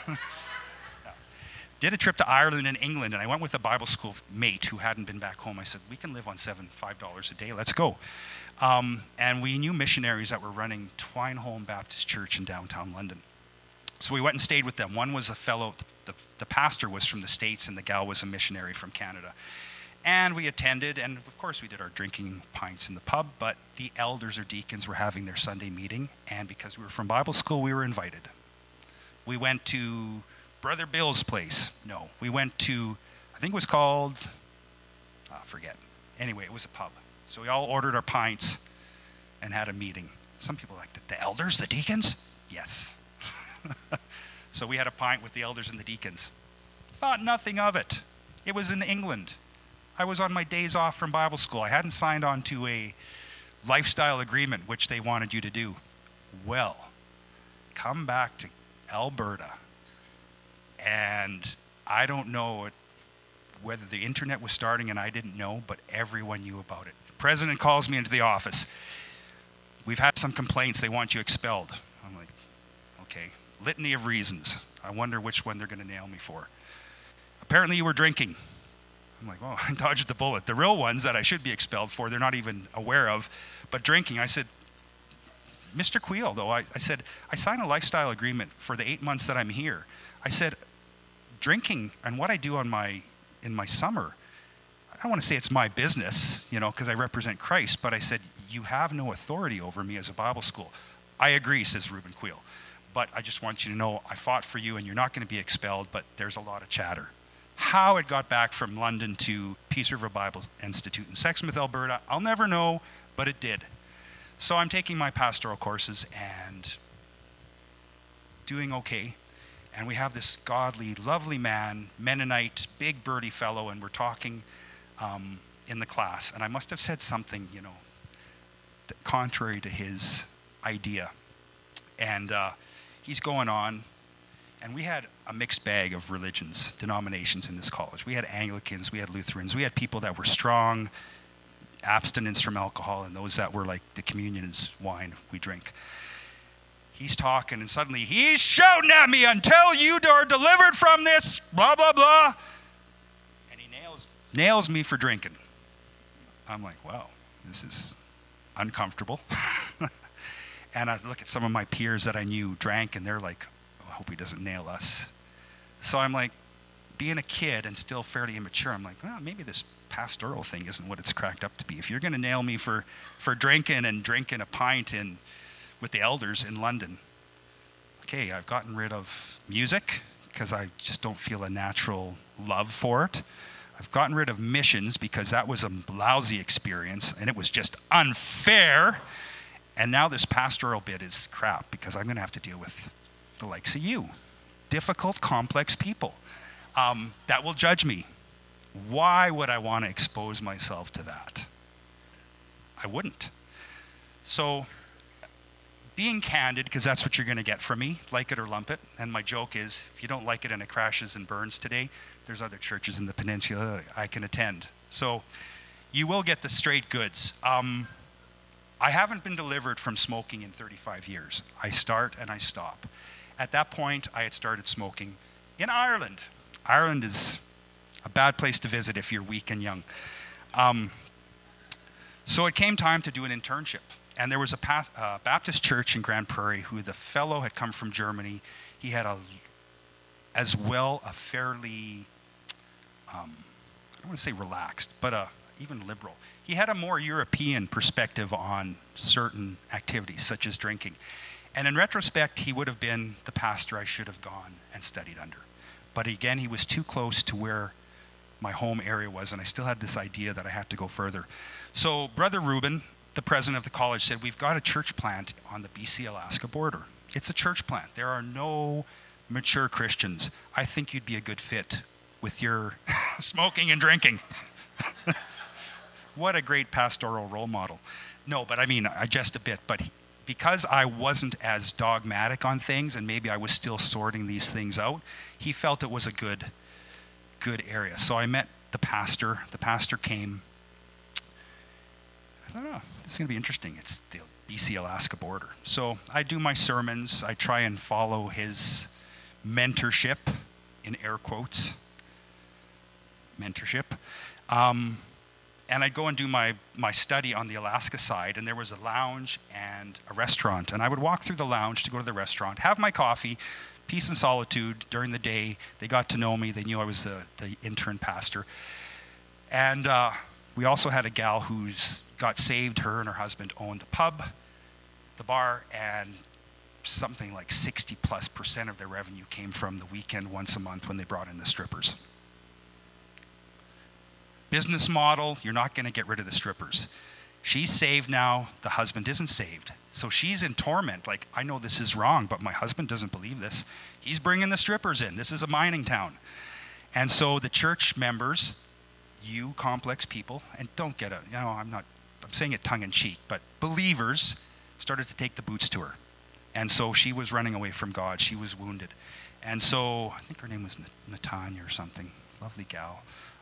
Did a trip to Ireland and England, and I went with a Bible school mate who hadn't been back home. I said, we can live on seven, five dollars a day. Let's go. Um, and we knew missionaries that were running Twineholme Baptist Church in downtown London. So we went and stayed with them. One was a fellow, the, the pastor was from the States, and the gal was a missionary from Canada. And we attended, and of course we did our drinking pints in the pub, but the elders or deacons were having their Sunday meeting, and because we were from Bible school, we were invited. We went to Brother Bill's place. No, we went to, I think it was called, I forget. Anyway, it was a pub. So we all ordered our pints and had a meeting. Some people were like, the, the elders, the deacons? Yes. So we had a pint with the elders and the deacons. Thought nothing of it. It was in England. I was on my days off from Bible school. I hadn't signed on to a lifestyle agreement, which they wanted you to do. Well, come back to Alberta, and I don't know whether the internet was starting and I didn't know, but everyone knew about it. President calls me into the office. We've had some complaints. They want you expelled. I'm like, okay. Litany of reasons. I wonder which one they're going to nail me for. Apparently you were drinking. I'm like, well, I dodged the bullet. The real ones that I should be expelled for, they're not even aware of. But drinking, I said, Mister Queel, though, I, I said, I signed a lifestyle agreement for the eight months that I'm here. I said, drinking and what I do on my in my summer, I don't want to say it's my business, you know, because I represent Christ, but I said, you have no authority over me as a Bible school. I agree, says Reuben Queel. But I just want you to know I fought for you and you're not going to be expelled, but there's a lot of chatter. How it got back from London to Peace River Bible Institute in Sexsmith, Alberta, I'll never know, but it did. So I'm taking my pastoral courses and doing okay. And we have this godly, lovely man, Mennonite, big birdie fellow, and we're talking um, in the class. And I must have said something, you know, that contrary to his idea. And uh, he's going on. And we had a mixed bag of religions, denominations in this college. We had Anglicans, we had Lutherans, we had people that were strong abstinence from alcohol, and those that were like, the communion is wine we drink. He's talking, and suddenly he's shouting at me, until you are delivered from this, blah, blah, blah. And he nails, nails me for drinking. I'm like, wow, this is uncomfortable. And I look at some of my peers that I knew drank, and they're like, I hope he doesn't nail us. So I'm like, being a kid and still fairly immature, I'm like, well, maybe this pastoral thing isn't what it's cracked up to be. If you're going to nail me for, for drinking and drinking a pint in with the elders in London, okay, I've gotten rid of music because I just don't feel a natural love for it. I've gotten rid of missions because that was a lousy experience and it was just unfair. And now this pastoral bit is crap because I'm going to have to deal with the likes of you, difficult, complex people um, that will judge me. Why would I want to expose myself to that? I wouldn't. So being candid, because that's what you're going to get from me, like it or lump it. And my joke is, if you don't like it and it crashes and burns today, there's other churches in the peninsula that I can attend. So you will get the straight goods. Um, I haven't been delivered from smoking in thirty-five years. I start and I stop. At that point, I had started smoking in Ireland. Ireland is a bad place to visit if you're weak and young. Um, so it came time to do an internship. And there was a past, uh, Baptist church in Grand Prairie who the fellow had come from Germany. He had a, as well, a fairly, um, I don't want to say relaxed, but a, even liberal. He had a more European perspective on certain activities, such as drinking. And in retrospect, he would have been the pastor I should have gone and studied under. But again, he was too close to where my home area was, and I still had this idea that I had to go further. So Brother Reuben, the president of the college, said, we've got a church plant on the B C Alaska border. It's a church plant. There are no mature Christians. I think you'd be a good fit with your smoking and drinking. What a great pastoral role model. No, but I mean, I jest a bit, but he, because I wasn't as dogmatic on things, and maybe I was still sorting these things out, he felt it was a good, good area. So I met the pastor. The pastor came. I thought, oh, this is going to be interesting. It's the B C Alaska border. So I do my sermons. I try and follow his mentorship, in air quotes, mentorship. Um, and I'd go and do my, my study on the Alaska side, and there was a lounge and a restaurant. And I would walk through the lounge to go to the restaurant, have my coffee, peace and solitude during the day. They got to know me. They knew I was the, the intern pastor. And uh, we also had a gal who's got saved. Her and her husband owned the pub, the bar, and something like sixty plus percent of their revenue came from the weekend once a month when they brought in the strippers. Business model, you're not going to get rid of the strippers. She's saved now, the husband isn't saved. So she's in torment, like, I know this is wrong, but my husband doesn't believe this. He's bringing the strippers in. This is a mining town. And so the church members, you complex people, and don't get it, you know, I'm not, I'm saying it tongue in cheek, but believers started to take the boots to her. And so she was running away from God. She was wounded. And so I think her name was Natanya or something, lovely gal.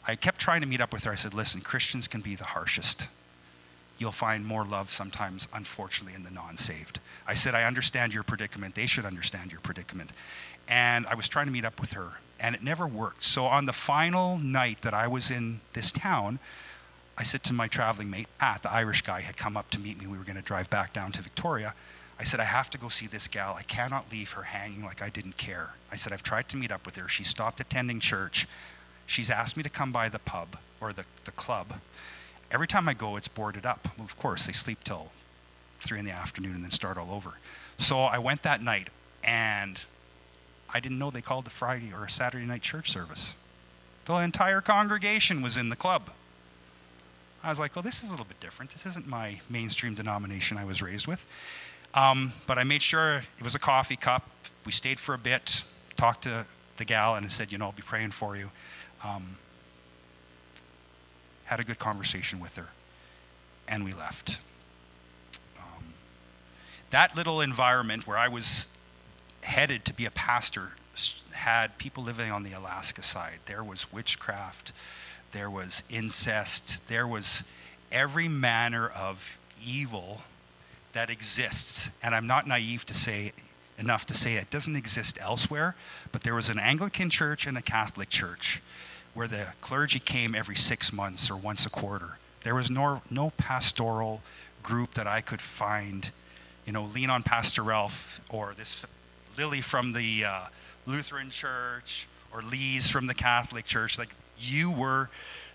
I kept trying to meet up with her. I said, listen, Christians can be the harshest. You'll find more love sometimes, unfortunately, in the non-saved. I said, I understand your predicament. They should understand your predicament. And I was trying to meet up with her, and it never worked. So on the final night that I was in this town, I said to my traveling mate, Pat, the Irish guy, had come up to meet me. We were going to drive back down to Victoria. I said, I have to go see this gal. I cannot leave her hanging like I didn't care. I said, I've tried to meet up with her. She stopped attending church. She's asked me to come by the pub, or the, the club. Every time I go, it's boarded up. Well, of course, they sleep till three in the afternoon and then start all over. So I went that night, and I didn't know they called the Friday or a Saturday night church service. The entire congregation was in the club. I was like, well, this is a little bit different. This isn't my mainstream denomination I was raised with. Um, but I made sure it was a coffee cup. We stayed for a bit, talked to the gal, and I said, you know, I'll be praying for you. Um, had a good conversation with her, and we left. Um, that little environment where I was headed to be a pastor had people living on the Alaska side. There was witchcraft, there was incest, there was every manner of evil that exists. And I'm not naive to say enough to say it doesn't exist elsewhere, but there was an Anglican church and a Catholic church where the clergy came every six months or once a quarter. There was no, no pastoral group that I could find, you know, lean on Pastor Ralph or this Lily from the uh, Lutheran church or Lee's from the Catholic church. Like, you were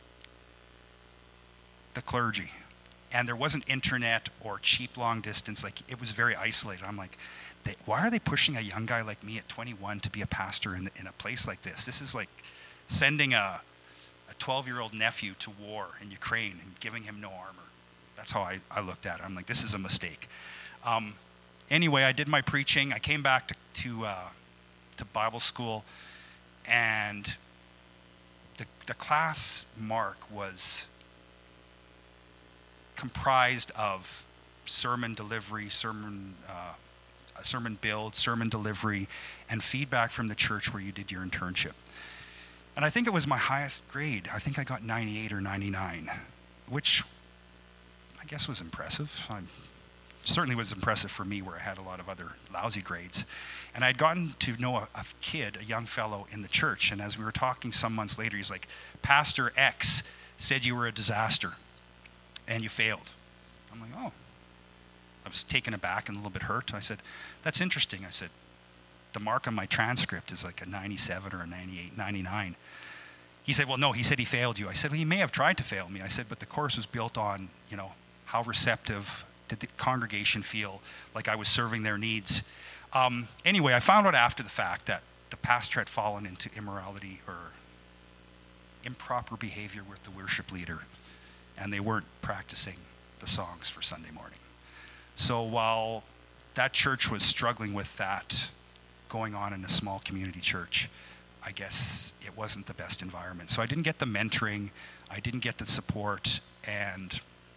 the clergy. And there wasn't internet or cheap long distance. Like, it was very isolated. I'm like, they, why are they pushing a young guy like me at twenty-one to be a pastor in, in a place like this? This is like sending a a twelve-year-old nephew to war in Ukraine and giving him no armor. That's how I, I looked at it. I'm like, this is a mistake. Um, anyway, I did my preaching. I came back to to, uh, to Bible school, and the the class mark was comprised of sermon delivery, sermon uh, sermon build, sermon delivery, and feedback from the church where you did your internship. And I think it was my highest grade. I think I got ninety-eight or ninety-nine, which I guess was impressive. I certainly was impressive for me, where I had a lot of other lousy grades. And I'd gotten to know a, a kid, a young fellow in the church, and as we were talking some months later, he's like, Pastor X said you were a disaster and you failed. I'm like, oh. I was taken aback and a little bit hurt. I said, that's interesting. I said, the mark on my transcript is like a ninety-seven or a ninety-eight, ninety-nine. He said, well, no, he said he failed you. I said, well, he may have tried to fail me. I said, but the course was built on, you know, how receptive did the congregation feel like I was serving their needs. Um, anyway, I found out after the fact that the pastor had fallen into immorality or improper behavior with the worship leader, and they weren't practicing the songs for Sunday morning. So while that church was struggling with that going on in a small community church, I guess it wasn't the best environment. So I didn't get the mentoring, I didn't get the support, and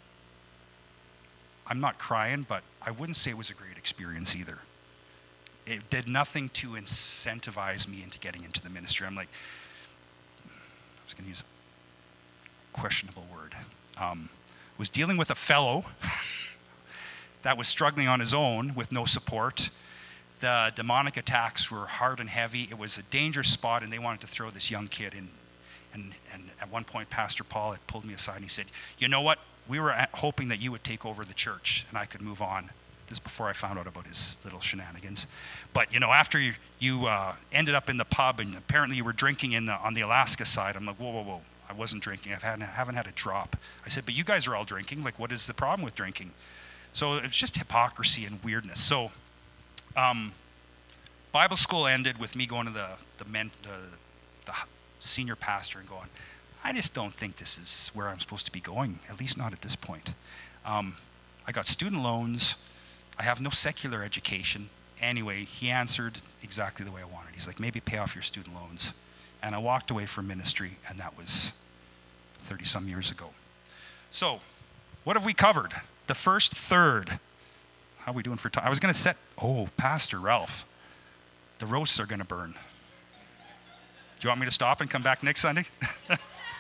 I'm not crying, but I wouldn't say it was a great experience either. It did nothing to incentivize me into getting into the ministry. I'm like, I was going to use a questionable word. Um, was dealing with a fellow that was struggling on his own with no support. The demonic attacks were hard and heavy. It was a dangerous spot, and they wanted to throw this young kid in. And, and at one point, Pastor Paul had pulled me aside, and he said, you know what? We were at, hoping that you would take over the church, and I could move on. This is before I found out about his little shenanigans. But, you know, after you, you uh, ended up in the pub, and apparently you were drinking in the, on the Alaska side, I'm like, whoa, whoa, whoa. I wasn't drinking. I haven't, haven't had a drop. I said, but you guys are all drinking. Like, what is the problem with drinking? So it's just hypocrisy and weirdness. So um, Bible school ended with me going to the the, men, the the senior pastor and going, I just don't think this is where I'm supposed to be going, at least not at this point. Um, I got student loans. I have no secular education. Anyway, he answered exactly the way I wanted. He's like, maybe pay off your student loans. And I walked away from ministry, and that was thirty-some years ago. So, what have we covered? The first third. How are we doing for time? I was going to set, oh, Pastor Ralph, the roasts are going to burn. Do you want me to stop and come back next Sunday?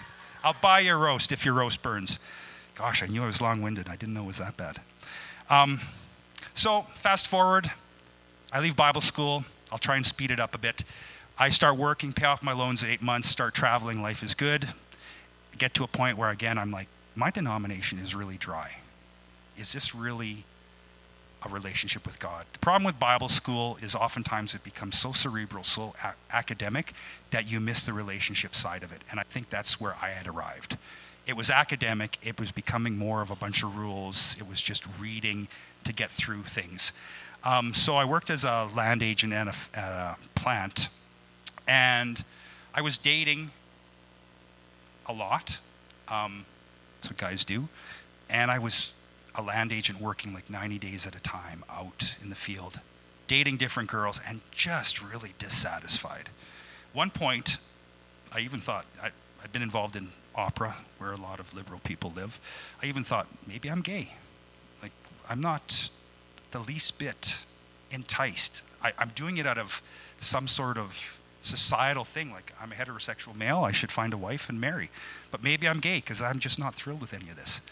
I'll buy you a roast if your roast burns. Gosh, I knew I was long-winded. I didn't know it was that bad. Um, so fast forward, I leave Bible school. I'll try and speed it up a bit. I start working, pay off my loans at eight months, start traveling. Life is good. Get to a point where, again, I'm like, my denomination is really dry. Is this really a relationship with God? The problem with Bible school is oftentimes it becomes so cerebral, so a- academic, that you miss the relationship side of it. And I think that's where I had arrived. It was academic. It was becoming more of a bunch of rules. It was just reading to get through things. Um, so I worked as a land agent at a, at a plant, and I was dating a lot. Um, that's what guys do. And I was a land agent working like ninety days at a time out in the field, dating different girls, and just really dissatisfied. One point, I even thought, I, I'd been involved in opera, where a lot of liberal people live. I even thought, maybe I'm gay. Like, I'm not the least bit enticed. I, I'm doing it out of some sort of societal thing, like I'm a heterosexual male, I should find a wife and marry. But maybe I'm gay because I'm just not thrilled with any of this.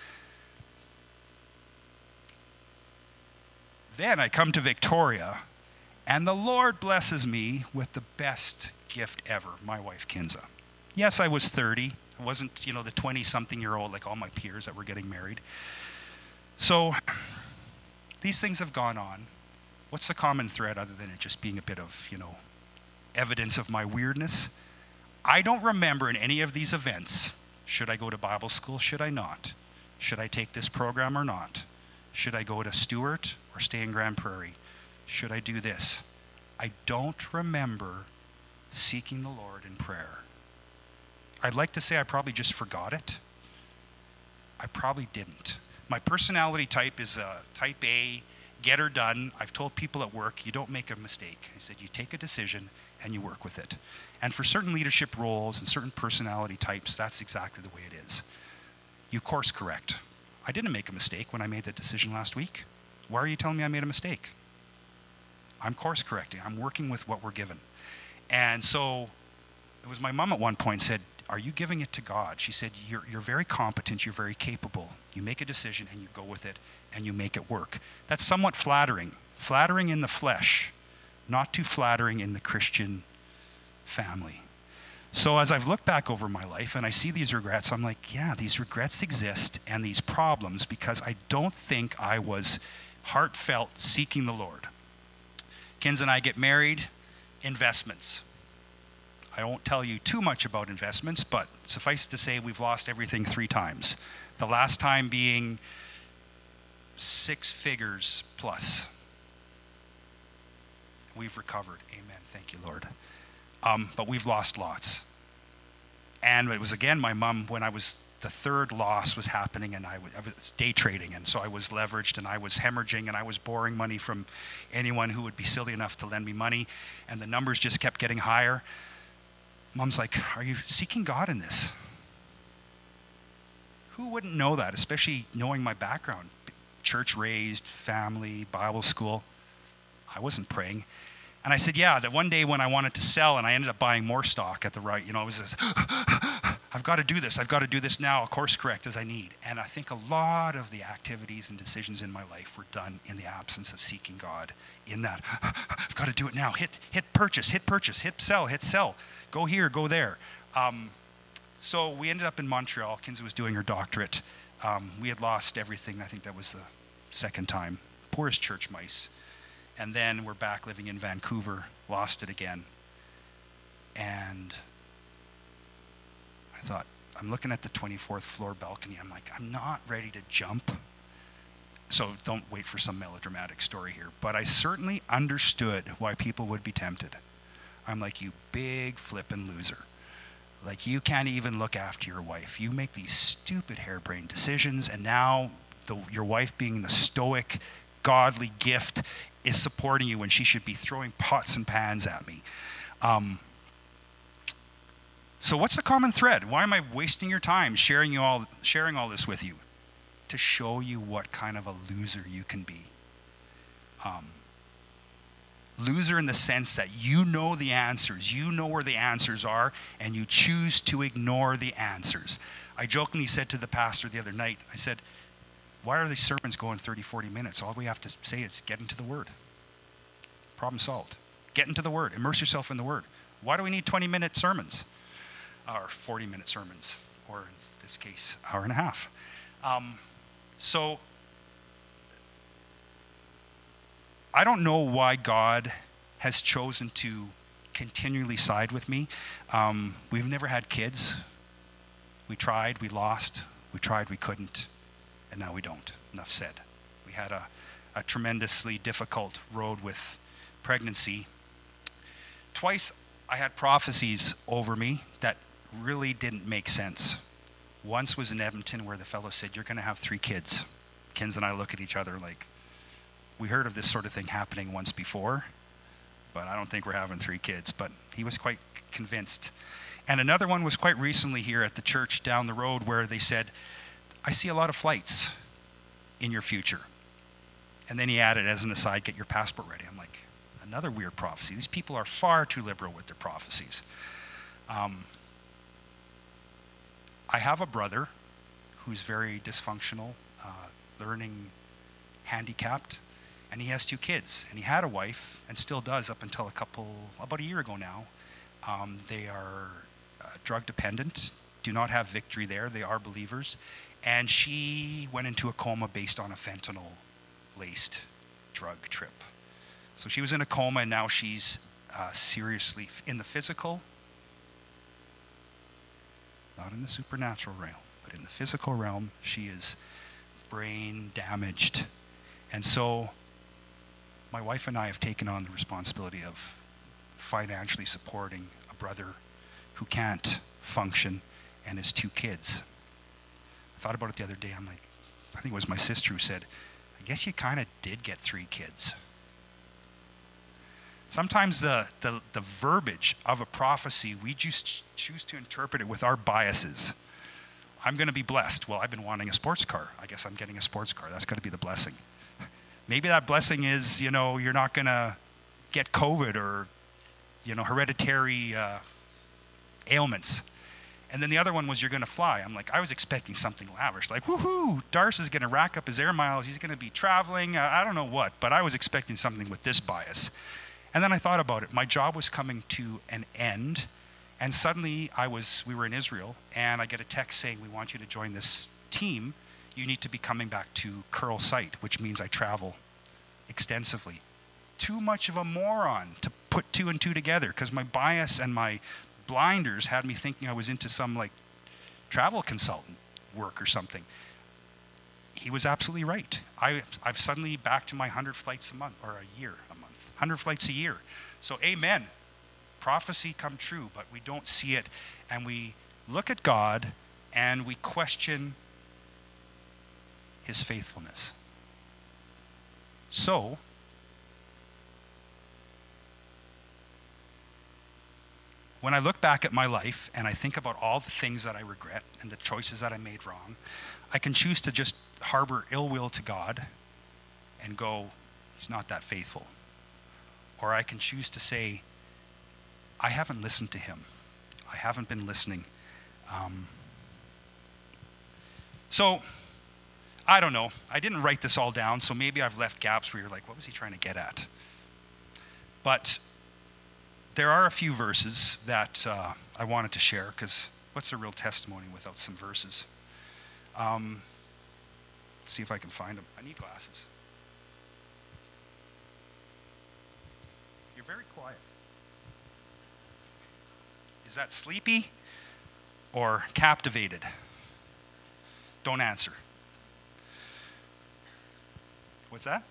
Then I come to Victoria, and the Lord blesses me with the best gift ever, my wife Kinza. Yes, I was thirty. I wasn't, you know, the twenty-something-year-old like all my peers that were getting married. So these things have gone on. What's the common thread other than it just being a bit of, you know, evidence of my weirdness? I don't remember in any of these events, should I go to Bible school, should I not? Should I take this program or not? Should I go to Stewart or stay in Grand Prairie? Should I do this? I don't remember seeking the Lord in prayer. I'd like to say I probably just forgot it. I probably didn't. My personality type is a type A, get her done. I've told people at work, you don't make a mistake. I said, you take a decision and you work with it. And for certain leadership roles and certain personality types, that's exactly the way it is. You course correct. I didn't make a mistake when I made that decision last week. Why are you telling me I made a mistake? I'm course correcting. I'm working with what we're given. And so it was my mom at one point said, are you giving it to God? She said, you're, you're very competent, you're very capable. You make a decision and you go with it and you make it work. That's somewhat flattering. Flattering in the flesh, not too flattering in the Christian family. So as I've looked back over my life and I see these regrets, I'm like, yeah, these regrets exist and these problems because I don't think I was heartfelt seeking the Lord. Kins and I get married, investments. I won't tell you too much about investments, but suffice to say we've lost everything three times. The last time being six figures plus. We've recovered. Amen. Thank you, Lord. Um, but we've lost lots. And it was, again, my mom, when I was, the third loss was happening, and I was, I was day trading, and so I was leveraged, and I was hemorrhaging, and I was borrowing money from anyone who would be silly enough to lend me money, and the numbers just kept getting higher. Mom's like, are you seeking God in this? Who wouldn't know that, especially knowing my background? Church raised, family, Bible school. I wasn't praying. And I said, yeah, that one day when I wanted to sell and I ended up buying more stock at the right, you know, it was this, I've got to do this. I've got to do this now, course correct as I need. And I think a lot of the activities and decisions in my life were done in the absence of seeking God. In that, I've got to do it now. Hit, hit purchase, hit purchase, hit sell, hit sell. Go here, go there. Um, so we ended up in Montreal. Kinsey was doing her doctorate. Um, we had lost everything. I think that was the second time. Poor as church mice. And then we're back living in Vancouver, lost it again. And I thought, I'm looking at the twenty-fourth floor balcony. I'm like, I'm not ready to jump. So don't wait for some melodramatic story here. But I certainly understood why people would be tempted. I'm like, you big flippin' loser. Like, you can't even look after your wife. You make these stupid harebrained decisions, and now the, your wife being the stoic, godly gift is supporting you when she should be throwing pots and pans at me. Um, so what's the common thread? Why am I wasting your time sharing you all, sharing all this with you? To show you what kind of a loser you can be. Um, Loser in the sense that you know the answers, you know where the answers are, and you choose to ignore the answers. I jokingly said to the pastor the other night, I said, why are these sermons going thirty, forty minutes? All we have to say is get into the Word. Problem solved. Get into the Word. Immerse yourself in the Word. Why do we need twenty-minute sermons? Or forty-minute sermons, or in this case, hour and a half. Um, so, I don't know why God has chosen to continually side with me. Um, we've never had kids. We tried, we lost. We tried, we couldn't. And now we don't. Enough said. We had a, a tremendously difficult road with pregnancy. Twice I had prophecies over me that really didn't make sense. Once was in Edmonton where the fellow said, you're going to have three kids. Kins and I look at each other like, we heard of this sort of thing happening once before, but I don't think we're having three kids. But he was quite convinced. And another one was quite recently here at the church down the road where they said, I see a lot of flights in your future. And then he added as an aside, get your passport ready. I'm like, another weird prophecy. These people are far too liberal with their prophecies. Um, I have a brother who's very dysfunctional, uh, learning handicapped, and he has two kids. And he had a wife, and still does up until a couple, about a year ago now. Um, they are uh, drug dependent, do not have victory there. They are believers. And she went into a coma based on a fentanyl-laced drug trip. So she was in a coma, and now she's uh, seriously, in the physical, not in the supernatural realm, but in the physical realm, she is brain damaged. And so my wife and I have taken on the responsibility of financially supporting a brother who can't function and his two kids. I thought about it the other day. I'm like, I think it was my sister who said, I guess you kind of did get three kids. Sometimes the, the, the verbiage of a prophecy, we just choose to interpret it with our biases. I'm going to be blessed. Well, I've been wanting a sports car. I guess I'm getting a sports car. That's got to be the blessing. Maybe that blessing is, you know, you're not going to get COVID or, you know, hereditary uh, ailments. And then the other one was you're going to fly. I'm like, I was expecting something lavish. Like, woohoo, Darce is going to rack up his air miles. He's going to be traveling. Uh, I don't know what, but I was expecting something with this bias. And then I thought about it. My job was coming to an end. And suddenly I was, we were in Israel, and I get a text saying, we want you to join this team. You need to be coming back to Curl site, which means I travel extensively. Too much of a moron to put two and two together, because my bias and my blinders had me thinking I was into some like travel consultant work or something. He was absolutely right. I, I've suddenly back to my one hundred flights a month, or a year, a month, one hundred flights a year. So amen. Prophecy come true, but we don't see it. And we look at God and we question his faithfulness. So, when I look back at my life and I think about all the things that I regret and the choices that I made wrong, I can choose to just harbor ill will to God and go, he's not that faithful. Or I can choose to say, I haven't listened to him. I haven't been listening. Um, so, I don't know. I didn't write this all down, so maybe I've left gaps where you're like, what was he trying to get at? But there are a few verses that uh, I wanted to share, because what's a real testimony without some verses? Um, let's see if I can find them. I need glasses. You're very quiet. Is that sleepy or captivated? Don't answer. What's that?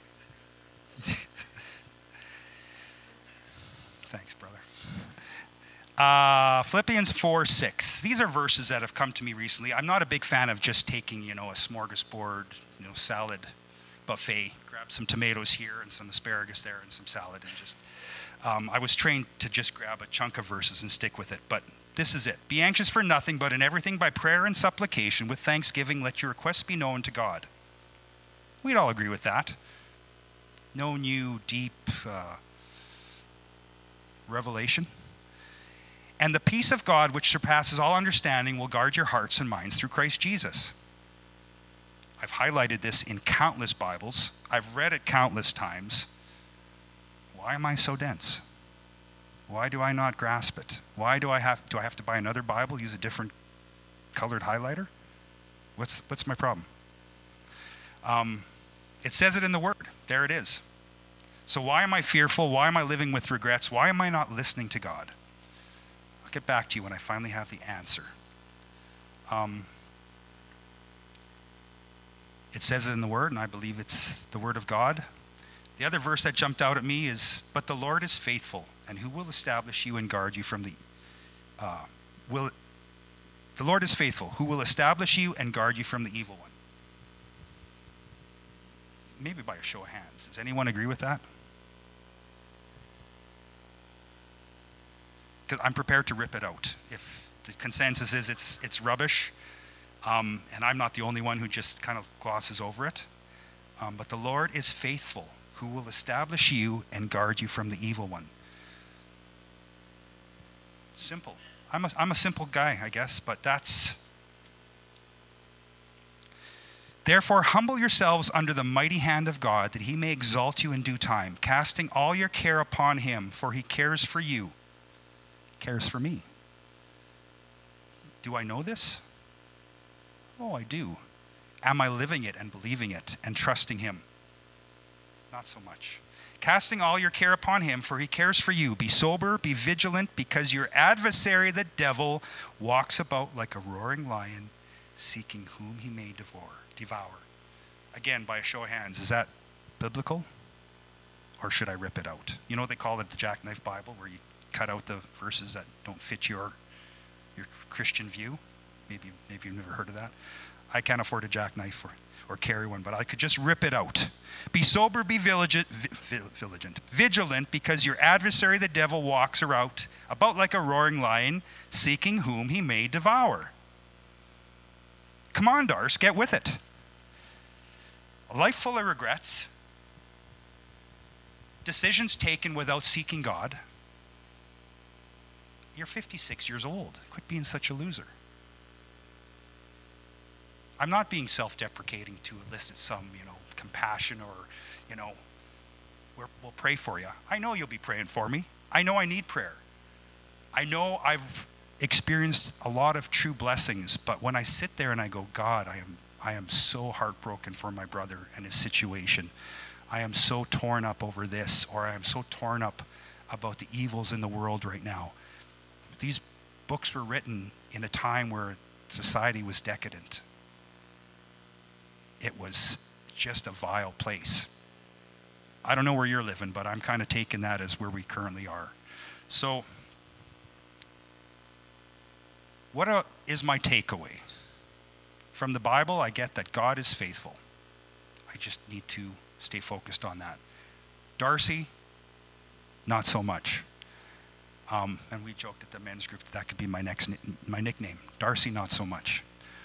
Thanks, brother. Uh, Philippians four six. These are verses that have come to me recently. I'm not a big fan of just taking, you know, a smorgasbord, you know, salad buffet. Grab some tomatoes here and some asparagus there and some salad and just... Um, I was trained to just grab a chunk of verses and stick with it, but this is it. Be anxious for nothing, but in everything by prayer and supplication, with thanksgiving, let your requests be known to God. We'd all agree with that. No new, deep, uh, Revelation. And the peace of God, which surpasses all understanding, will guard your hearts and minds through Christ Jesus. I've highlighted this in countless Bibles. I've read it countless times. Why am I so dense? Why do I not grasp it? Why do I have, do I have to buy another Bible, use a different colored highlighter? What's, what's my problem? Um, it says it in the Word. There it is. So why am I fearful? Why am I living with regrets? Why am I not listening to God? I'll get back to you when I finally have the answer. Um, it says it in the Word, and I believe it's the Word of God. The other verse that jumped out at me is, but the Lord is faithful, and who will establish you and guard you from the, uh, will, the Lord is faithful, who will establish you and guard you from the evil one. Maybe by a show of hands. Does anyone agree with that? Because I'm prepared to rip it out. If the consensus is it's it's rubbish, um, and I'm not the only one who just kind of glosses over it. Um, but the Lord is faithful, who will establish you and guard you from the evil one. Simple. I'm a, I'm a simple guy, I guess, but that's... Therefore, humble yourselves under the mighty hand of God, that he may exalt you in due time, casting all your care upon him, for he cares for you. He cares for me. Do I know this? Oh, I do. Am I living it and believing it and trusting him? Not so much. Casting all your care upon him, for he cares for you. Be sober, be vigilant, because your adversary, the devil, walks about like a roaring lion, seeking whom he may devour. devour. Again, by a show of hands, is that biblical? Or should I rip it out? You know, they call it the Jackknife Bible, where you cut out the verses that don't fit your your Christian view. Maybe, maybe you've never heard of that. I can't afford a jackknife or, or carry one, but I could just rip it out. Be sober, be vigilant, vigilant, vigilant, because your adversary, the devil, walks around about like a roaring lion, seeking whom he may devour. Come on, Darce, get with it. A life full of regrets, decisions taken without seeking God. You're fifty-six years old. Quit being such a loser. I'm not being self-deprecating to elicit some, you know, compassion or, you know, we're, we'll pray for you. I know you'll be praying for me. I know I need prayer. I know I've experienced a lot of true blessings, but when I sit there and I go, God, I am I am so heartbroken for my brother and his situation. I am so torn up over this, or I am so torn up about the evils in the world right now. These books were written in a time where society was decadent. It was just a vile place. I don't know where you're living, but I'm kind of taking that as where we currently are. So, what a, is my takeaway? From the Bible, I get that God is faithful. I just need to stay focused on that. Darcy, not so much. Um, and we joked at the men's group that that could be my next my nickname. Darcy, not so much.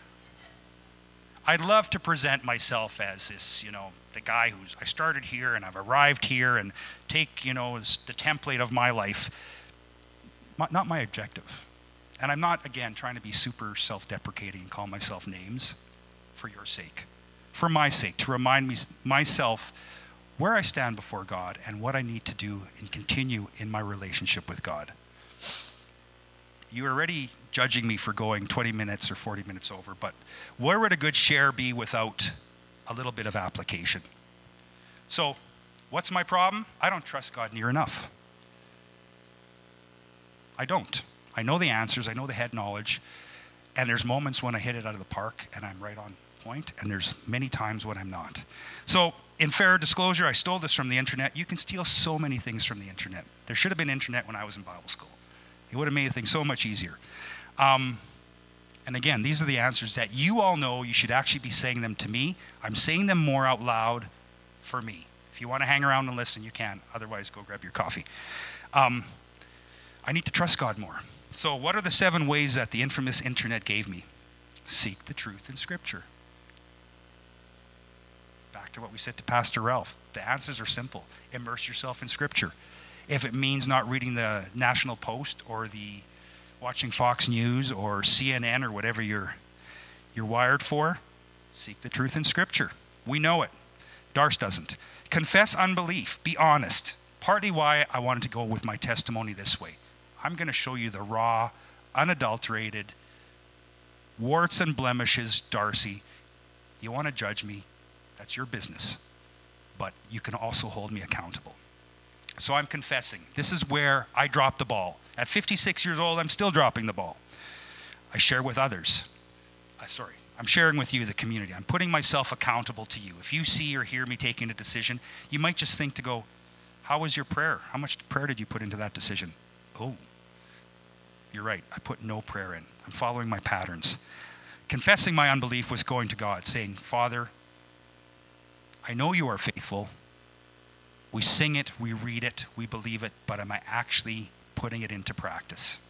I'd love to present myself as this, you know, the guy who's, I started here and I've arrived here, and take, you know, as the template of my life. Not my objective. And I'm not, again, trying to be super self-deprecating and call myself names for your sake. For my sake, to remind me myself where I stand before God and what I need to do and continue in my relationship with God. You're already judging me for going twenty minutes or forty minutes over, but where would a good share be without a little bit of application? So, what's my problem? I don't trust God near enough. I don't. I know the answers, I know the head knowledge, and there's moments when I hit it out of the park and I'm right on point, and there's many times when I'm not. So, in fair disclosure, I stole this from the internet. You can steal so many things from the internet. There should have been internet when I was in Bible school. It would have made things so much easier. Um, and again, these are the answers that you all know. You should actually be saying them to me. I'm saying them more out loud for me. If you want to hang around and listen, you can. Otherwise, go grab your coffee. Um, I need to trust God more. So what are the seven ways that the infamous internet gave me? Seek the truth in Scripture. Back to what we said to Pastor Ralph. The answers are simple. Immerse yourself in Scripture. if it means not reading the National Post or the watching Fox News or C N N or whatever you're you're wired for, seek the truth in Scripture. We know it. Darce doesn't. Confess unbelief. Be honest. Partly why I wanted to go with my testimony this way. I'm going to show you the raw, unadulterated, warts and blemishes, Darcy. You want to judge me? That's your business. But you can also hold me accountable. So I'm confessing. This is where I dropped the ball. At fifty-six years old, I'm still dropping the ball. I share with others. Uh, sorry, I'm sharing with you, the community. I'm putting myself accountable to you. If you see or hear me taking a decision, you might just think to go, how was your prayer? How much prayer did you put into that decision? Oh, you're right. I put no prayer in. I'm following my patterns. Confessing my unbelief was going to God, saying, Father, I know you are faithful. We sing it, we read it, we believe it, but am I actually putting it into practice?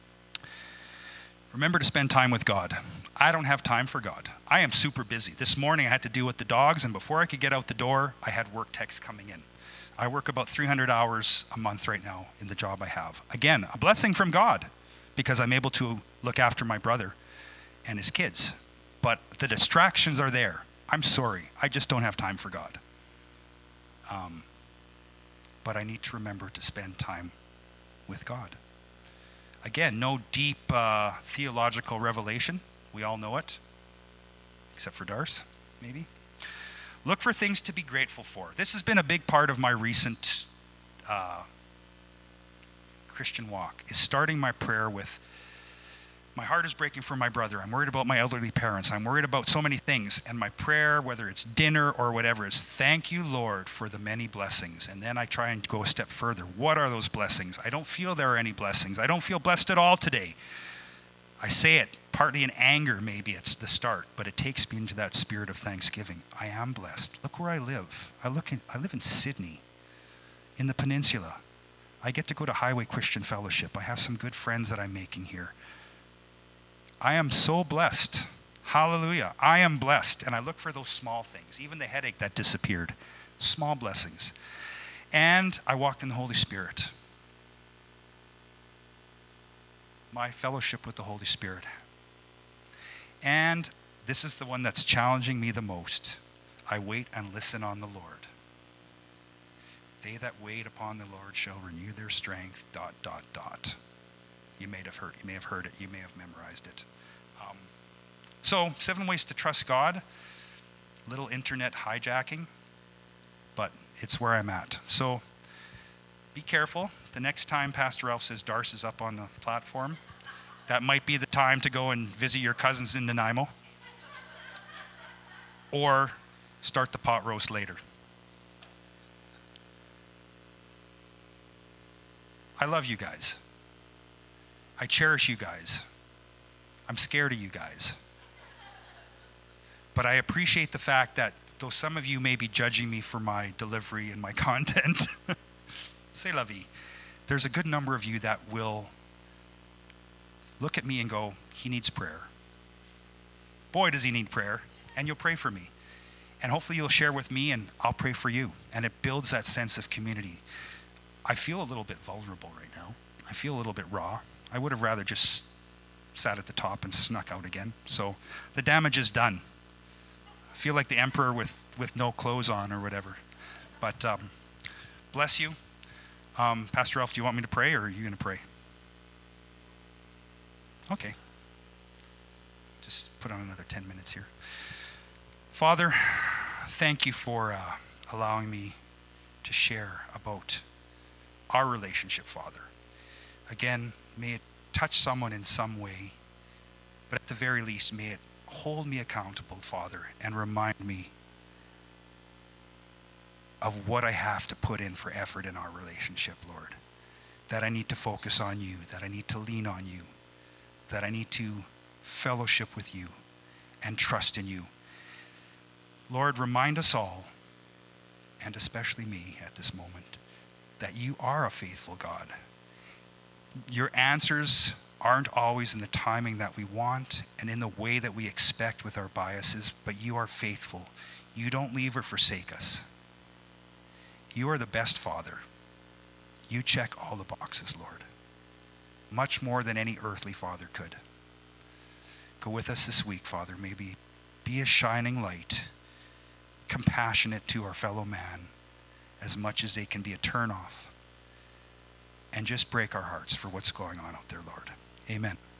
Remember to spend time with God. I don't have time for God. I am super busy. This morning I had to deal with the dogs, and before I could get out the door, I had work texts coming in. I work about three hundred hours a month right now in the job I have. Again, a blessing from God, because I'm able to look after my brother and his kids. But the distractions are there. I'm sorry. I just don't have time for God. Um, but I need to remember to spend time with God. Again, no deep uh, theological revelation. We all know it, except for Darce, maybe. Look for things to be grateful for. This has been a big part of my recent uh, Christian walk, is starting my prayer with, my heart is breaking for my brother. I'm worried about my elderly parents. I'm worried about so many things. And my prayer, whether it's dinner or whatever, is thank you, Lord, for the many blessings. And then I try and go a step further. What are those blessings? I don't feel there are any blessings. I don't feel blessed at all today. I say it partly in anger, maybe it's the start, but it takes me into that spirit of thanksgiving. I am blessed. Look where I live. I look in, I live in Sydney, in the peninsula. I get to go to Highway Christian Fellowship. I have some good friends that I'm making here. I am so blessed. Hallelujah. I am blessed. And I look for those small things, even the headache that disappeared. Small blessings. And I walk in the Holy Spirit. My fellowship with the Holy Spirit. And this is the one that's challenging me the most. I wait and listen on the Lord. They that wait upon the Lord shall renew their strength, dot, dot, dot. You may have heard, you may have heard it. You may have memorized it. Um, so, seven ways to trust God. Little internet hijacking, but it's where I'm at. So, be careful. The next time Pastor Ralph says Darce is up on the platform, that might be the time to go and visit your cousins in Nanaimo, or start the pot roast later. I love you guys. I cherish you guys. I'm scared of you guys. But I appreciate the fact that though some of you may be judging me for my delivery and my content, c'est la vie, there's a good number of you that will look at me and go, he needs prayer. Boy, does he need prayer. And you'll pray for me. And hopefully you'll share with me and I'll pray for you. And it builds that sense of community. I feel a little bit vulnerable right now. I feel a little bit raw. I would have rather just sat at the top and snuck out again. So the damage is done. I feel like the emperor with, with no clothes on or whatever. But um, bless you. Um, Pastor Ralph, do you want me to pray or are you going to pray? Okay. Just put on another ten minutes here. Father, thank you for uh, allowing me to share about our relationship, Father. Again, may it touch someone in some way, but at the very least, may it hold me accountable, Father, and remind me of what I have to put in for effort in our relationship, Lord. That I need to focus on you, that I need to lean on you, that I need to fellowship with you and trust in you. Lord, remind us all, and especially me at this moment, that you are a faithful God. Your answers aren't always in the timing that we want and in the way that we expect with our biases, but you are faithful. You don't leave or forsake us. You are the best Father. You check all the boxes, Lord, much more than any earthly father could. Go with us this week, Father. Maybe be a shining light, compassionate to our fellow man as much as they can be a turn off, and just break our hearts for what's going on out there, Lord. Amen.